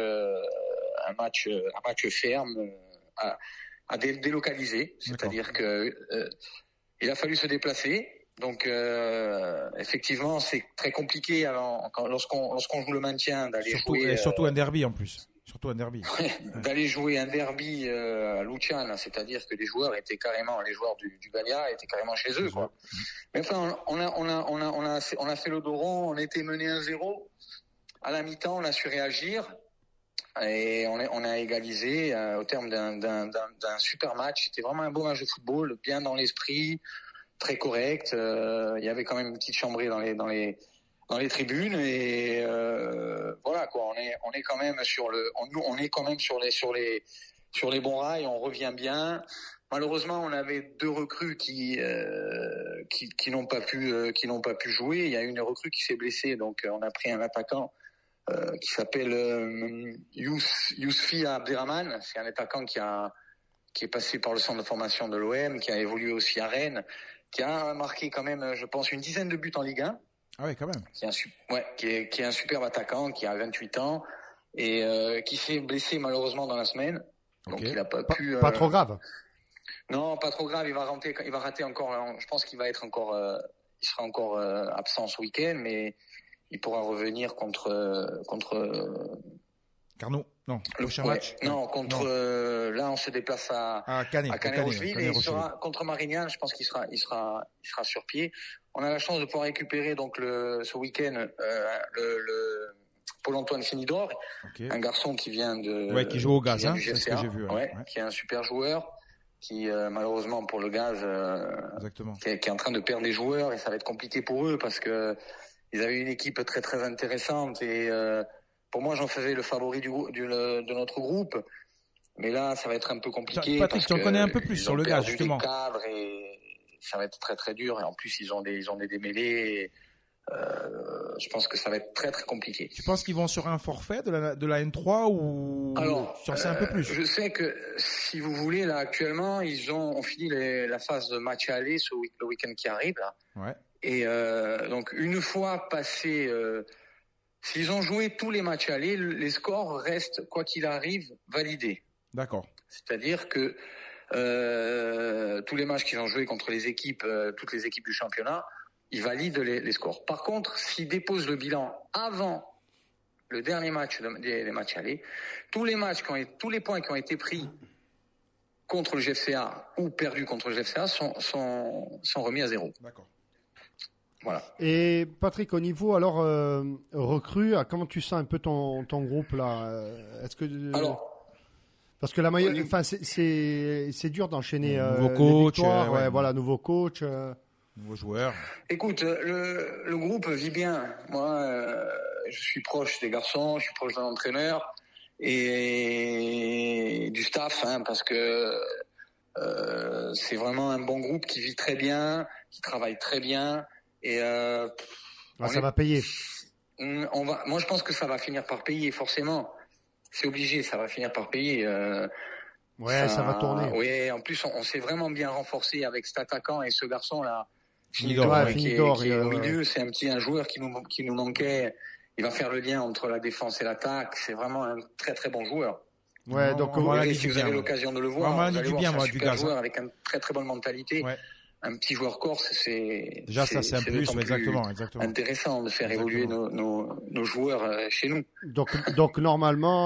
ferme à délocaliser. C'est-à-dire que il a fallu se déplacer. Donc effectivement, c'est très compliqué lorsqu'on joue le maintien d'aller jouer. Surtout un derby en plus. Surtout un derby. D'aller jouer un derby à Luciana, c'est-à-dire que les joueurs du Gallia étaient carrément chez eux, quoi. Mais enfin, on a fait le dos rond, on était mené 1-0. À la mi-temps, on a su réagir et on a égalisé au terme d'un super match. C'était vraiment un beau match de football, bien dans l'esprit, très correct. Il y avait quand même une petite chambrée dans les tribunes et voilà quoi, on est quand même sur les bons rails, on revient bien. Malheureusement, on avait deux recrues qui n'ont pas pu jouer. Il y a une recrue qui s'est blessée, donc on a pris un attaquant qui s'appelle Yousfi Abderrahman. C'est un attaquant qui est passé par le centre de formation de l'OM, qui a évolué aussi à Rennes, qui a marqué quand même, je pense, une dizaine de buts en Ligue 1. Ah ouais, quand même. Qui est un superbe attaquant, qui a 28 ans et qui s'est blessé malheureusement dans la semaine. Donc il a pas pu. Pas trop grave. Non, pas trop grave. Il va rater encore. Je pense qu'il va être encore. Il sera encore absent ce week-end, mais il pourra revenir contre. Carnot. Non. Le prochain match. Non, contre. Là, on se déplace à Canet-Rocheville et il sera contre Marignane. Je pense qu'il sera sur pied. On a la chance de pouvoir récupérer donc ce week-end le Paul-Antoine Finidor, un garçon qui vient de. Qui joue au Gaz, du GFCA, c'est ce que j'ai vu. Qui est un super joueur. Qui malheureusement pour le Gaz qui est en train de perdre des joueurs et ça va être compliqué pour eux parce que ils avaient une équipe très très intéressante et pour moi j'en faisais le favori de notre groupe, mais là ça va être un peu compliqué. Patrick, tu en connais un peu plus sur le Gaz justement. Des cadres et ça va être très très dur et en plus ils ont des démêlés. Je pense que ça va être très très compliqué. Tu penses qu'ils vont sur un forfait de la N3 ou tu en sais un peu plus? Je sais que si vous voulez là actuellement on finit la phase de match aller le week-end qui arrive là. Ouais. Et donc une fois passé, s'ils ont joué tous les matchs aller, les scores restent quoi qu'il arrive validés. D'accord. C'est-à-dire que tous les matchs qu'ils ont joués contre les équipes, toutes les équipes du championnat. Ils valident les scores. Par contre, s'ils déposent le bilan avant le dernier match des matchs allés, tous les points qui ont été pris contre le GFCA ou perdus contre le GFCA sont remis à zéro. D'accord. Voilà. Et Patrick, au niveau alors recrue, comment tu sens un peu ton groupe là? Est-ce que parce que c'est dur d'enchaîner nouveau coach, les victoires, nouveau coach. Nouveau joueur. Écoute, le groupe vit bien. Moi, je suis proche des garçons, je suis proche de l'entraîneur et du staff, parce que c'est vraiment un bon groupe qui vit très bien, qui travaille très bien et ça va payer. Moi, je pense que ça va finir par payer forcément. C'est obligé, ça va finir par payer. Ça va tourner. Oui, en plus, on s'est vraiment bien renforcé avec cet attaquant et ce garçon-là. Finidor, qui est au milieu, c'est un joueur qui nous manquait. Il va faire le lien entre la défense et l'attaque. C'est vraiment un très très bon joueur. Ouais, donc si vous avez l'occasion de le voir, vous allez voir, c'est un super joueur avec une très très bonne mentalité. Ouais. Un petit joueur corse, c'est un plus, exactement. Intéressant de faire évoluer nos joueurs chez nous. Donc normalement,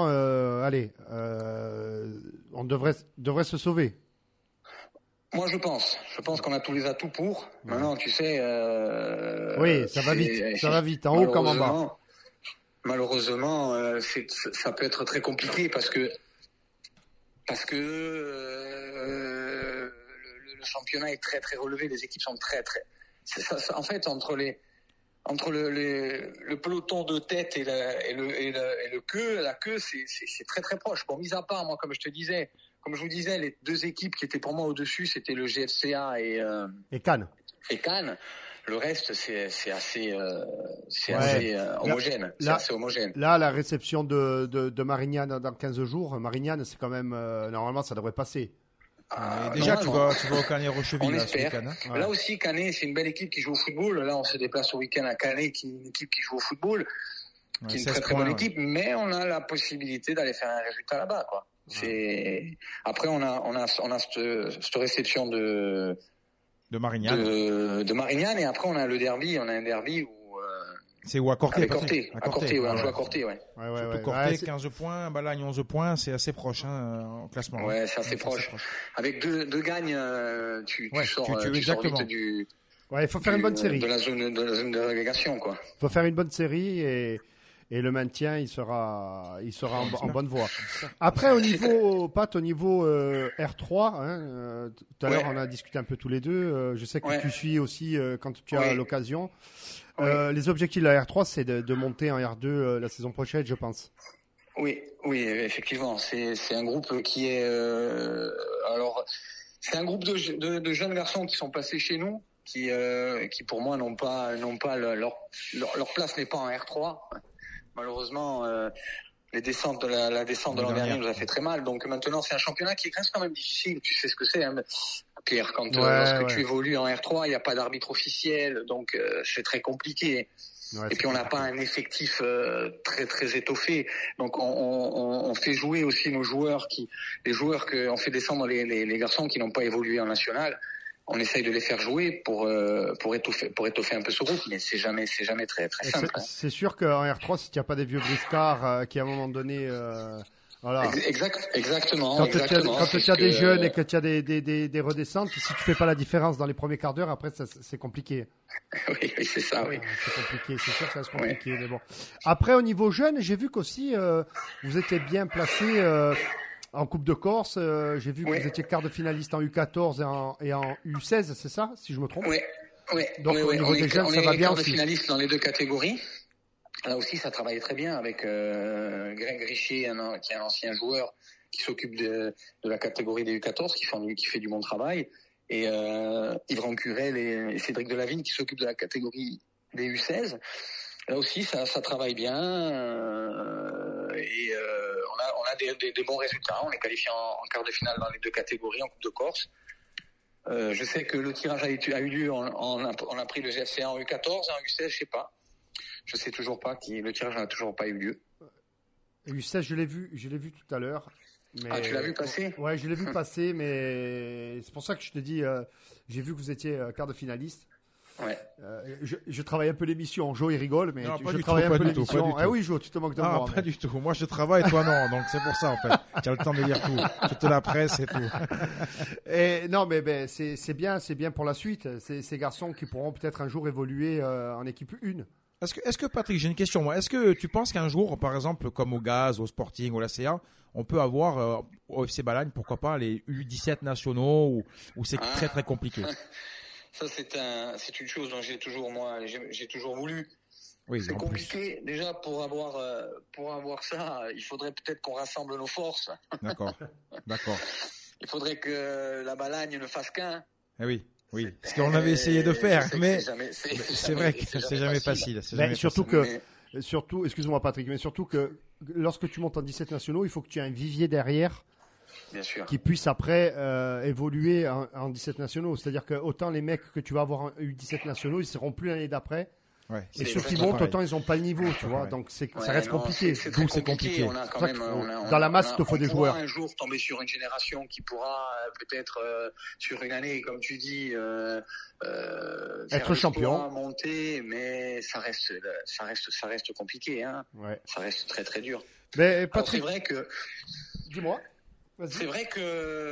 on devrait se sauver. Moi, je pense qu'on a tous les atouts pour. Maintenant, tu sais. Oui, ça va vite, en haut comme en bas. Malheureusement, ça peut être très compliqué parce que le championnat est très très relevé. Les équipes sont très très. En fait, entre le peloton de tête et la queue, c'est très très proche. Bon, mis à part, moi, comme je vous disais, les deux équipes qui étaient pour moi au-dessus, c'était le GFCA et Cannes. Le reste, c'est assez homogène. C'est assez homogène. Là, la réception de Marignane dans 15 jours, Marignane, c'est quand même, normalement, ça devrait passer. Déjà, tu vas au Canet-Rocheville. On espère. Là aussi, Canet, c'est une belle équipe qui joue au football. Là, on se déplace au week-end à Canet, qui est une équipe qui joue au football, qui est une très très bonne équipe, mais on a la possibilité d'aller faire un résultat là-bas, quoi. Après, on a cette réception de Marignane. De Marignane, et après on a un derby où c'est où à Corté, à Corté, on joue à Corté, Surtout Corté, 15 points, Balagne 11 points, c'est assez proche en classement. Ouais, c'est assez proche. Avec deux gagnes, tu sors vite du. Ouais, il faut faire une bonne série. De la zone de relégation, quoi. Il faut faire une bonne série et le maintien, il sera en bonne voie. Après, au niveau R3, tout à l'heure, on a discuté un peu tous les deux. Je sais que tu suis aussi quand tu as l'occasion. Les objectifs de la R3, c'est de monter en R2 la saison prochaine, je pense. Oui, effectivement. C'est un groupe qui est... c'est un groupe de jeunes garçons qui sont passés chez nous, qui pour moi n'ont pas leur place n'est pas en R3. Malheureusement, la descente de l'an dernier nous a fait très mal. Donc maintenant, c'est un championnat qui reste quand même difficile. Tu sais ce que c'est. Pierre. Lorsque tu évolues en R3, il n'y a pas d'arbitre officiel, donc c'est très compliqué. Ouais, et puis on n'a pas un effectif très très étoffé, donc on fait jouer aussi nos joueurs on fait descendre les garçons qui n'ont pas évolué en national. On essaye de les faire jouer pour étoffer un peu ce groupe, mais c'est jamais très très simple. C'est sûr qu'en R3, si tu n'as pas des vieux briscards qui à un moment donné voilà. Exactement. Quand tu as des jeunes et que tu as des redescentes, si tu fais pas la différence dans les premiers quarts d'heure, après c'est compliqué. Oui, c'est ça, oui. C'est compliqué, c'est sûr que ça va se compliquer, mais bon. Après, au niveau jeune, j'ai vu qu'aussi vous étiez bien placé en Coupe de Corse. J'ai vu que vous étiez quart de finaliste en U14 et en U16, c'est ça, si je me trompe? Oui. Donc au niveau des jeunes, ça va bien aussi. On est quart de finaliste dans les deux catégories. Là aussi, ça travaille très bien avec Greg Richier, qui est un ancien joueur qui s'occupe de la catégorie des U14, qui fait du bon travail, et Yves Rancurel et Cédric Delavigne qui s'occupent de la catégorie des U16. Là aussi, ça travaille bien, et on a des bons résultats. On est qualifié en quart de finale dans les deux catégories en Coupe de Corse. Je sais que le tirage a eu lieu, on a pris le GFCA en U14 et en U16, je sais pas. Je sais toujours pas le tirage n'a toujours pas eu lieu. U16, je l'ai vu tout à l'heure. Mais... Ah, tu l'as vu passer? Ouais, je l'ai vu passer, mais c'est pour ça que je te dis, j'ai vu que vous étiez quart de finaliste. Ouais. Je travaille un peu l'émission. Jo, il rigole, mais non, je travaille un peu l'émission. Ah oui, Jo, tu te moques de moi. Non, pas du tout. Moi, je travaille, toi non. Donc c'est pour ça en fait. Tu as le temps de lire tout. Je te la presse et tout. Et non, mais c'est bien pour la suite. Ces garçons qui pourront peut-être un jour évoluer en équipe 1. Est-ce que Patrick, j'ai une question moi. Est-ce que tu penses qu'un jour, par exemple, comme au Gaz, au Sporting, au l'ACA, on peut avoir au FC Balagne, pourquoi pas les U17 nationaux où c'est très très compliqué? Ça c'est une chose dont j'ai toujours voulu. Oui, c'est compliqué. Déjà pour avoir ça, il faudrait peut-être qu'on rassemble nos forces. D'accord. Il faudrait que la Balagne ne fasse qu'un. Eh oui. Oui, ce qu'on avait essayé de faire, mais c'est vrai que c'est jamais facile. Surtout, excuse-moi Patrick, mais surtout que lorsque tu montes en 17 nationaux, il faut que tu aies un vivier derrière. Bien sûr. Qui puisse après évoluer en 17 nationaux. C'est-à-dire que autant les mecs que tu vas avoir en U17 nationaux, ils seront plus l'année d'après. Ouais, et ceux qui montent, autant ils n'ont pas le niveau, tu vois. Donc ça reste compliqué. D'où c'est compliqué. On a quand même, dans la masse, il te faut des joueurs. On pourra un jour tomber sur une génération qui pourra peut-être sur une année, comme tu dis, être champion, monter, mais ça reste compliqué, hein. Ouais. Ça reste très très dur. Mais Patrick, c'est vrai que. Dis-moi. Vas-y. C'est vrai que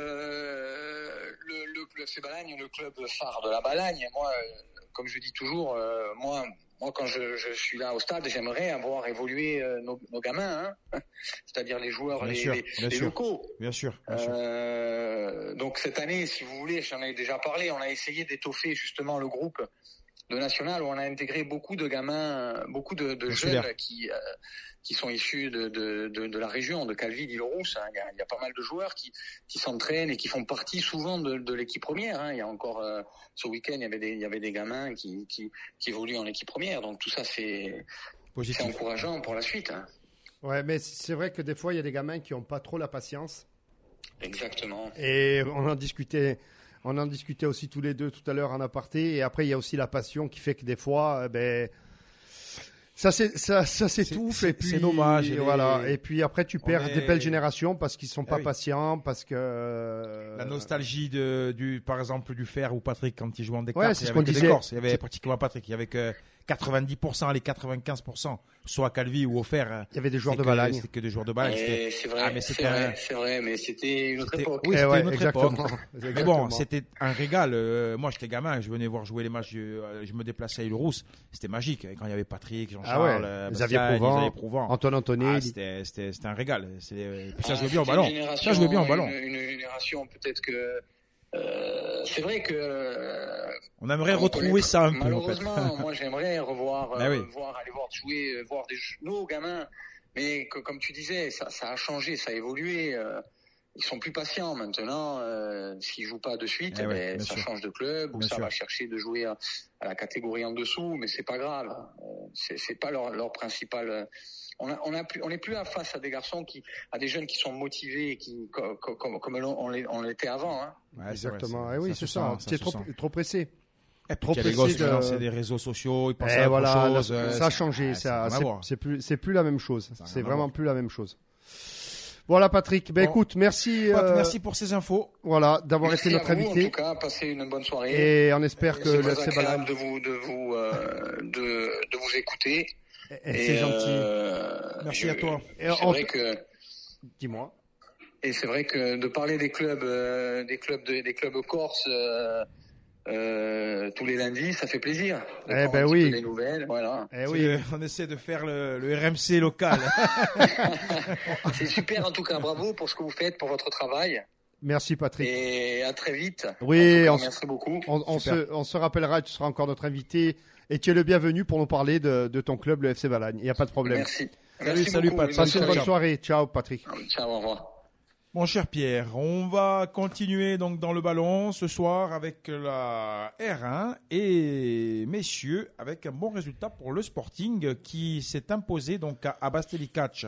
le FC Balagne, le club phare de la Balagne, moi, comme je dis toujours, moi quand je suis là au stade, j'aimerais avoir évolué nos gamins, hein, c'est-à-dire les joueurs, les locaux. Bien sûr. Donc cette année, si vous voulez, j'en ai déjà parlé, on a essayé d'étoffer justement le groupe de national où on a intégré beaucoup de gamins, beaucoup de jeunes qui sont issus de la région, de Calvi, d'Île-Rousse. Hein. Il y a pas mal de joueurs qui s'entraînent et qui font partie souvent de l'équipe première. Hein. Il y a encore ce week-end, il y avait des gamins qui évoluent en équipe première. Donc tout ça, c'est encourageant pour la suite. Hein. Ouais, mais c'est vrai que des fois, il y a des gamins qui n'ont pas trop la patience. Exactement. Et on en discutait aussi tous les deux tout à l'heure en aparté. Et après, il y a aussi la passion qui fait que des fois, ça s'étouffe et puis c'est dommage. Voilà. Et puis après, tu perds des belles générations parce qu'ils sont pas patients, parce que la nostalgie par exemple du fer ou Patrick quand il jouait en décor, c'est ce qu'on disait. Il y avait pratiquement Patrick, il y avait que 90%, les 95%, soit à Calvi ou au fer. Il y avait des joueurs de Balagne. C'était que des joueurs de Balagne. C'est vrai, mais c'était une autre époque. Oui, c'était une autre époque. Exactement. Mais bon, c'était un régal. Moi, j'étais gamin, je venais voir jouer les matchs. Je me déplaçais à Île-Rousse. C'était magique. Quand il y avait Patrick, Jean-Charles, Xavier Prouvant, Antoine Anthony. C'était un régal. Et puis ça jouait bien au ballon. Ça jouait bien au ballon. Une génération, peut-être que. C'est vrai que on aimerait retrouver ça un peu. Malheureusement, en fait. moi j'aimerais aller voir jouer nos gamins. Mais comme tu disais, ça a changé, ça a évolué. Ils sont plus patients maintenant. S'ils jouent pas de suite, ça change de club ou ça va chercher de jouer à la catégorie en dessous. Mais c'est pas grave. c'est pas leur principal. On n'est plus face à des garçons à des jeunes qui sont motivés et qui comme on l'était avant. Hein. Ouais, Exactement. vrai, Eh oui, c'est ça. C'est trop pressé. Et Trop puis il y a les pressé gosses, de- c'est des réseaux sociaux, ils pensent Et à autre voilà, chose. ça a changé. ouais, Ça, rien à voir. c'est plus la même chose. Ça a C'est rien à vraiment voir. plus la même chose. Voilà, Patrick. Ben Bon. écoute, merci. Pat, merci pour ces infos. Voilà, d'avoir Merci été à notre vous, invité. En tout cas, passez une bonne soirée. Et on espère que C'est le très FC Balagne. agréable de vous écouter. C'est gentil. Merci à toi. Et C'est on- vrai que Dis-moi. Et c'est vrai que de parler des clubs corses tous les lundis, ça fait plaisir. De Eh prendre ben un petit oui. peu des nouvelles, voilà. Eh oui. On essaie de faire le RMC local. C'est super en tout cas, bravo pour ce que vous faites, pour votre travail. Merci, Patrick. Et à très vite. Oui, En tout cas, merci beaucoup. On se rappellera, tu seras encore notre invité et tu es le bienvenu pour nous parler de ton club, le FC Balagne. Il n'y a pas de problème. Merci. Salut, beaucoup. Pat. Passez une bonne Ciao. soirée. Ciao, Patrick. Ciao, au revoir. Mon cher Pierre, on va continuer donc dans le ballon ce soir avec la R1 et messieurs avec un bon résultat pour le Sporting qui s'est imposé donc à Bastelicac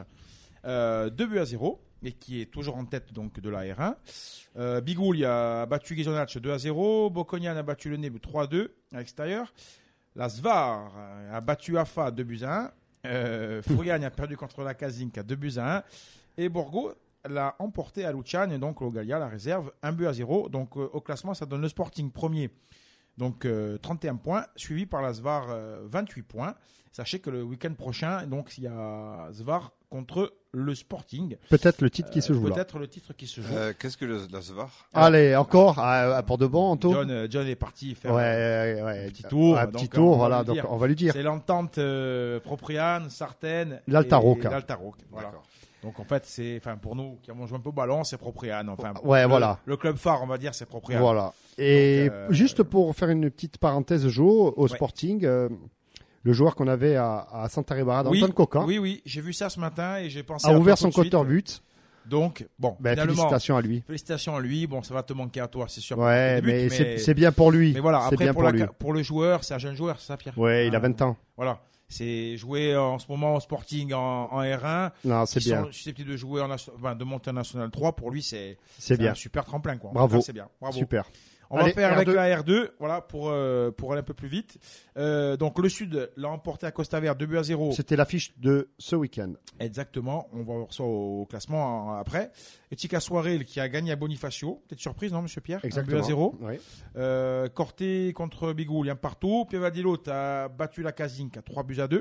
2-0 et qui est toujours en tête donc de la R1. Bigouli a battu Gizonach 2-0, Bocognan a battu le Neb 3-2 à l'extérieur. La Svar a battu Afa 2-1. Fouriane a perdu contre la Kazinka 2-1 et Borgo l'a emporté à Luciane, donc au Gallia, la réserve, 1-0. Donc au classement, ça donne le Sporting premier, donc 31 points, suivi par la Svar 28 points. Sachez que le week-end prochain, donc il y a Svar contre le Sporting. Peut-être le titre qui se joue là. Peut-être le titre qui se joue. Qu'est-ce que la Svar? Allez, encore pour de bon, Anto. John est parti faire Ouais. un petit tour. Un donc, petit tour, on va voilà. lui Donc dire. on va lui dire. C'est l'entente Propriane, Sartène, L'Altaroc. et l'Altaroc. Voilà. D'accord. Donc en fait, pour nous qui avons joué un peu au ballon, c'est Propriane. Ouais, le, voilà. Le club phare, on va dire, c'est Propriane. Voilà. Et Donc, juste pour faire une petite parenthèse, Joe, au Ouais. Sporting, le joueur qu'on avait à Santa Ribara, Oui, Antoine Coquin, oui, j'ai vu ça ce matin et j'ai pensé a à toi ouvert tout son de suite. compteur but. Donc, bon, Ben, finalement, félicitations à lui. Bon, ça va te manquer à toi, c'est sûr. Ouais, pour tes buts, mais c'est bien pour lui. Mais voilà, c'est après bien pour lui. pour le joueur, c'est un jeune joueur, c'est ça, Pierre. Ouais, il a 20 ans. Voilà. C'est jouer en ce moment au Sporting en R1. Non, c'est Qui bien. sont susceptibles de jouer de monter en National 3. Pour lui, c'est bien. un super tremplin, quoi. En Bravo. tout cas, c'est bien. Bravo. Super. On Allez, va faire avec R2. la R2, voilà, pour aller un peu plus vite. Donc, le Sud l'a emporté à Costa Verde 2-0. C'était l'affiche de ce week-end. Exactement. On va voir ça au classement après. Et Tika Soirel qui a gagné à Bonifacio. Peut-être surprise, non, monsieur Pierre? Exactement. 2-0. Oui. Corté contre Bigoul, un partout. Pievadilot a battu la Kazinka 3-2.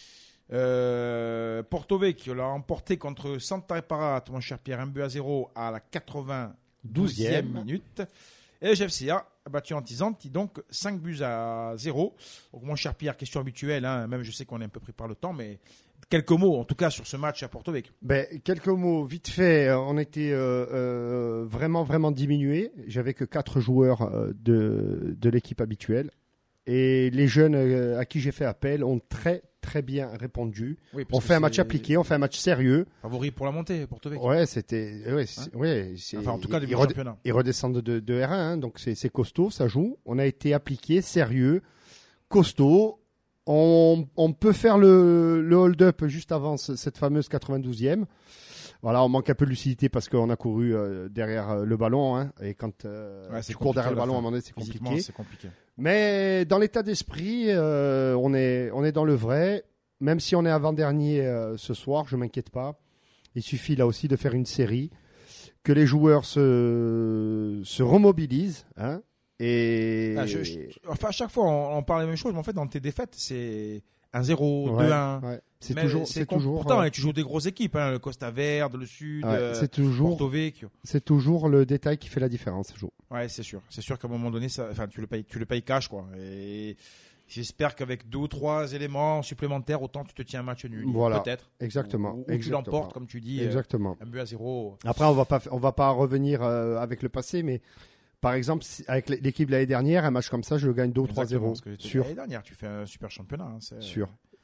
Porto Vecchio l'a emporté contre Santa Reparat, mon cher Pierre, 1-0 à la 92e minute. Et GFCA a battu Antizanti, donc 5-0. Donc, mon cher Pierre, question habituelle, hein, même je sais qu'on est un peu pris par le temps, mais quelques mots en tout cas sur ce match à Porto Vecchio. Ben, quelques mots vite fait. On était vraiment diminué. J'avais que 4 joueurs de l'équipe habituelle. Et les jeunes à qui j'ai fait appel ont très bien répondu. Oui, parce On que fait un match c'est appliqué, on fait un match sérieux. Favori pour la montée, Porto Vecchio. Ouais, c'était. Enfin, en tout cas, début ils du championnat. Ils redescendent de R1, hein, donc c'est costaud, ça joue. On a été appliqué, sérieux, costaud. On peut faire le hold-up juste avant cette fameuse 92e. Voilà, on manque un peu de lucidité parce qu'on a couru derrière le ballon. Hein, et quand tu cours derrière le ballon, à un moment donné, c'est compliqué. C'est compliqué. Mais dans l'état d'esprit, on est dans le vrai. Même si on est avant-dernier ce soir, je m'inquiète pas. Il suffit là aussi de faire une série, que les joueurs se remobilisent. Hein, et Enfin, à chaque fois, on parle la même chose, mais en fait, dans tes défaites, c'est 1-0, Ouais, 2-1. ouais. C'est Mais toujours. Pourtant, tu joues des grosses équipes, hein, le Costa Verde, le Sud, Ouais, Porto Vecchio. c'est toujours le détail qui fait la différence, Jo. Ouais, c'est sûr. C'est sûr qu'à un moment donné, tu le payes cash, quoi. Et j'espère qu'avec 2 ou 3 éléments supplémentaires, autant tu te tiens un match nul. Voilà. Peut-être. Exactement. Ou tu Exactement. l'emportes, comme tu dis. Exactement. 1-0. Après, on va pas revenir avec le passé, mais par exemple, avec l'équipe de l'année dernière, un match comme ça, je le gagne 2 ou 3-0. Exactement, parce que Sûr. l'année dernière, tu fais un super championnat. Hein, Sûr.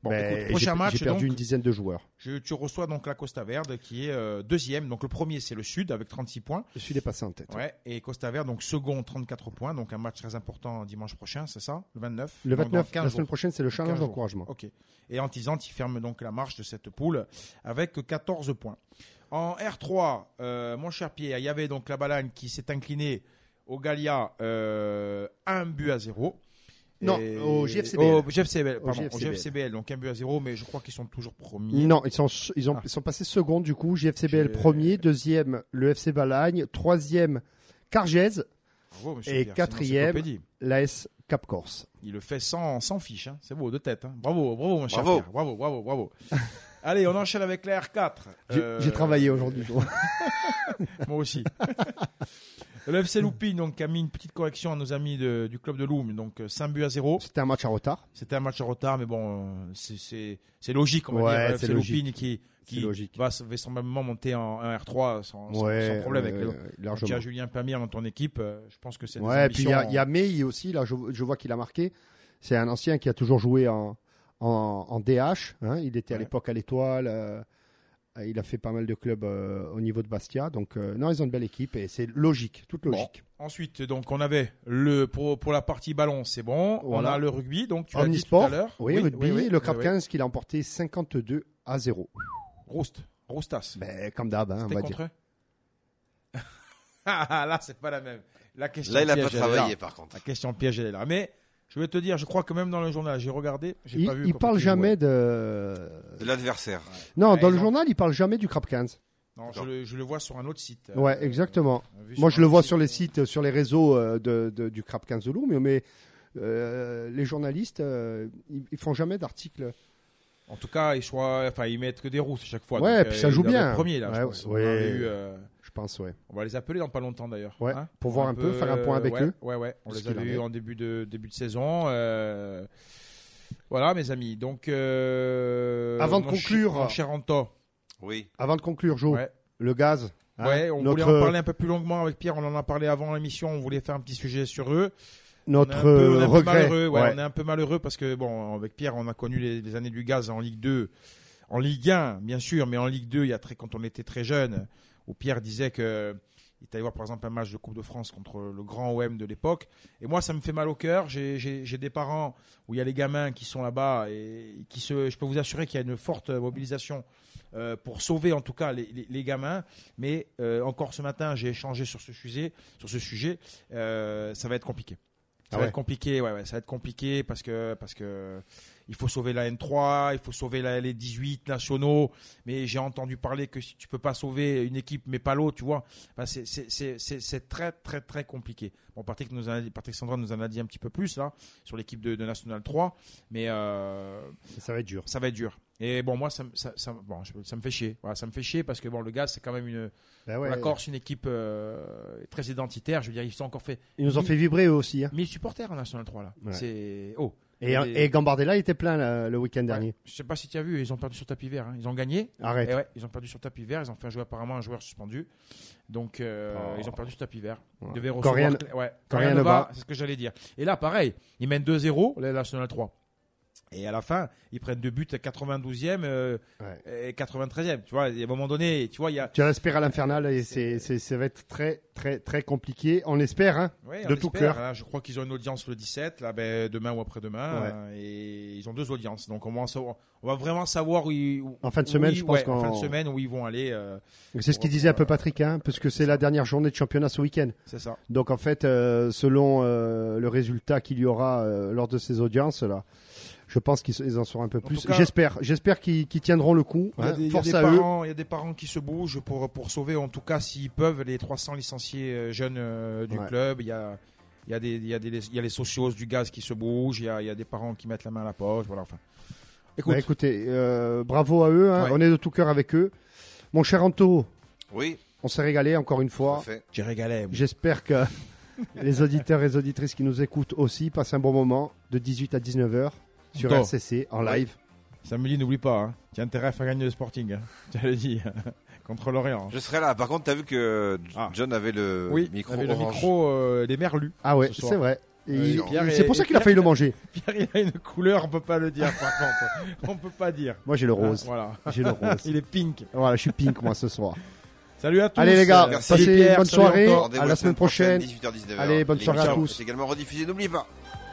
Bon, Ben, écoute, prochain match, j'ai perdu donc, une dizaine de joueurs. tu reçois donc la Costa Verde qui est deuxième. Donc le premier c'est le Sud avec 36 points. Je suis dépassé en tête. Ouais, et Costa Verde donc second 34 points. Donc un match très important dimanche prochain, c'est ça? Le 29. Le Donc, 29, dans 15 la semaine jours. prochaine, c'est le challenge 15 jours. d'encouragement. Ok. Et Antizante, il ferme donc la marche de cette poule avec 14 points. En R3, mon cher Pierre, il y avait donc la Balagne qui s'est inclinée au Gallia 1-0. Non, Et- au GFCBL. Au GFCBL, pardon, au GFCBL. GFCBL, donc 1-0, mais je crois qu'ils sont toujours premiers. Non, ils sont passés secondes du coup. JFCBL J'ai- premier, deuxième le FC Balagne, troisième Cargèse, Bravo, monsieur et Pierre, c'est une quatrième, encyclopédie. l'AS Cap Corse. Il le fait sans fiche, hein. C'est beau, de tête. Hein. Bravo, mon cher Bravo. Pierre. Bravo. Allez, on enchaîne avec la R4. J'ai travaillé aujourd'hui. Moi aussi. Le FC Loupine donc, a mis une petite correction à nos amis du club de Loum, donc 5-0. C'était un match en retard. C'était un match en retard, mais bon, c'est logique, on va Ouais, dire. Le c'est FC logique. Loupine qui C'est logique. va vraisemblablement monter en R3 sans problème avec le. Tu largement. as Julien Pamir dans ton équipe, je pense que c'est des Ouais, et puis ambitions. il y a May aussi, là, je vois qu'il a marqué. C'est un ancien qui a toujours joué en DH. Hein. Il était à Ouais. l'époque à l'Étoile. Il a fait pas mal de clubs au niveau de Bastia. Donc, non, ils ont une belle équipe et c'est logique, toute logique. Bon. Ensuite, donc, on avait pour la partie ballon, c'est bon. Voilà. On a le rugby, donc tu l'as dit tout Omnisport, à l'heure. oui, rugby, le Crap oui. 15 qu'il a emporté 52-0. Roustas. Ben, comme d'hab, hein, on C'était va contre dire. eux Ah, là, c'est pas la même. La question Là, il a piège, pas elle est là. travaillé, par contre. La question piège, elle est là. Mais je vais te dire, je crois que même dans le journal, j'ai regardé, j'ai pas vu. Il contre parle qui jamais jouait. de. De l'adversaire. Non, Ouais, dans ils le ont- journal, il parle jamais du Crap 15. Non, je le vois sur un autre site. Ouais, exactement. Vu Moi, sur je le un vois site, sur les sites, sur les réseaux du Crap 15 de Loum, mais les journalistes, ils font jamais d'articles. En tout cas, ils mettent que des rousses à chaque fois. Ouais, donc, puis ça ils joue doivent bien. être premiers, là, je Ouais, pense. ouais. On avait eu, Je pense, ouais. on va les appeler dans pas longtemps d'ailleurs. Ouais, Hein pour voir un peu, faire un point avec ouais, eux. Ouais. On Ce les qu'il avait en eu est. en début de saison. Voilà, mes amis. Donc, Avant de mon conclure- mon cher Anto. Oui. Avant de conclure, Jo, Ouais. le gaz. hein, Ouais, on voulait notre, en parler un peu plus longuement avec Pierre. On en a parlé avant l'émission. On voulait faire un petit sujet sur eux. notre on est un peu regret. malheureux, Ouais. On est un peu malheureux parce que bon, avec Pierre, on a connu les années du gaz en Ligue 2, en Ligue 1, bien sûr, mais en Ligue 2, quand on était très jeune, où Pierre disait que il est allé voir par exemple un match de Coupe de France contre le grand OM de l'époque. Et moi, ça me fait mal au cœur. J'ai des parents où il y a les gamins qui sont là-bas et je peux vous assurer qu'il y a une forte mobilisation pour sauver en tout cas les gamins. Mais encore ce matin, j'ai échangé sur ce sujet. Ça va être compliqué. Ça va être compliqué, ouais, ça va être compliqué parce que il faut sauver la N3, il faut sauver les 18 nationaux, mais j'ai entendu parler que si tu peux pas sauver une équipe mais pas l'autre, tu vois, enfin, c'est très très très compliqué. Bon, Patrick Sandra nous en a dit un petit peu plus là sur l'équipe de National 3, mais Ça va être dur. ça va être dur. Et bon, moi ça me fait chier. Voilà, ça me fait chier parce que bon, le gaz c'est quand même Ben ouais. la Corse, une équipe très identitaire. Je veux dire, ils ont encore fait Ils nous ont fait vibrer eux aussi. Hein. 1000 supporters en National 3 là. Ouais. C'est Et Gambardella était plein là, le week-end dernier. Je sais pas si tu as vu, ils ont perdu sur tapis vert. Hein. Ils ont gagné. Arrête. Et ouais, ils ont perdu sur tapis vert. Ils ont fait jouer apparemment un joueur suspendu. Donc ils ont perdu sur tapis vert. Ils devaient recevoir. Quand rien ne va. C'est ce que j'allais dire. Et là, pareil, ils mènent 2-0 la National 3. Et à la fin, ils prennent 2 buts à 92e et 93e. Tu vois, et à un moment donné, tu vois, il y a. Tu respires à l'infernal et ça va être très très très compliqué. On espère, hein. Ouais, on de tout espère, cœur. hein. Je crois qu'ils ont une audience le 17, là, demain ou après-demain. Ouais. Et ils ont 2 audiences. Donc on va vraiment savoir En fin de semaine, je pense en fin de semaine où ils vont aller. C'est ce qu'il disait un peu Patrick, hein, parce que c'est la dernière journée de championnat ce week-end. C'est ça. Donc en fait, selon le résultat qu'il y aura lors de ces audiences là, je pense qu'ils en sauront un peu plus. tout cas- J'espère qu'ils tiendront le coup. Il y a hein. des, Force il y a à des eux. parents, il y a des parents qui se bougent pour sauver, en tout cas, s'ils peuvent, les 300 licenciés jeunes du Ouais. club. Il y a les socios du gaz qui se bougent. Il y a des parents qui mettent la main à la poche. Voilà, enfin. Écoute, Bah, écoutez, bravo à eux. Hein. Ouais. On est de tout cœur avec eux. Mon cher Anto, Oui, on s'est régalé encore une tout à fois. fait. j'ai régalé. J'espère que les auditeurs et les auditrices qui nous écoutent aussi passent un bon moment de 18 à 19h sur Anto. RCC en live. Samedi, n'oublie pas. Hein. Tu as intérêt à faire gagner le Sporting. Hein. Tu le dit. Contre l'Orient. Je serai là. Par contre, t'as vu que Ah. John avait le Oui, micro avec le orange. micro des merlus. Ah ouais, ce soir. c'est vrai. C'est pour ça qu'il a failli le manger. Pierre, il a une couleur, on peut pas le dire par contre. On peut pas dire. Moi, j'ai le rose. Voilà. J'ai le rose. Il est pink. Voilà, je suis pink, moi, ce soir. Salut à tous. Allez, les gars, Merci passez Pierre, une bonne salut soirée. encore. À la semaine prochaine. 18h-19h. Allez, bonne soirée à tous. C'est également rediffusé, n'oubliez pas.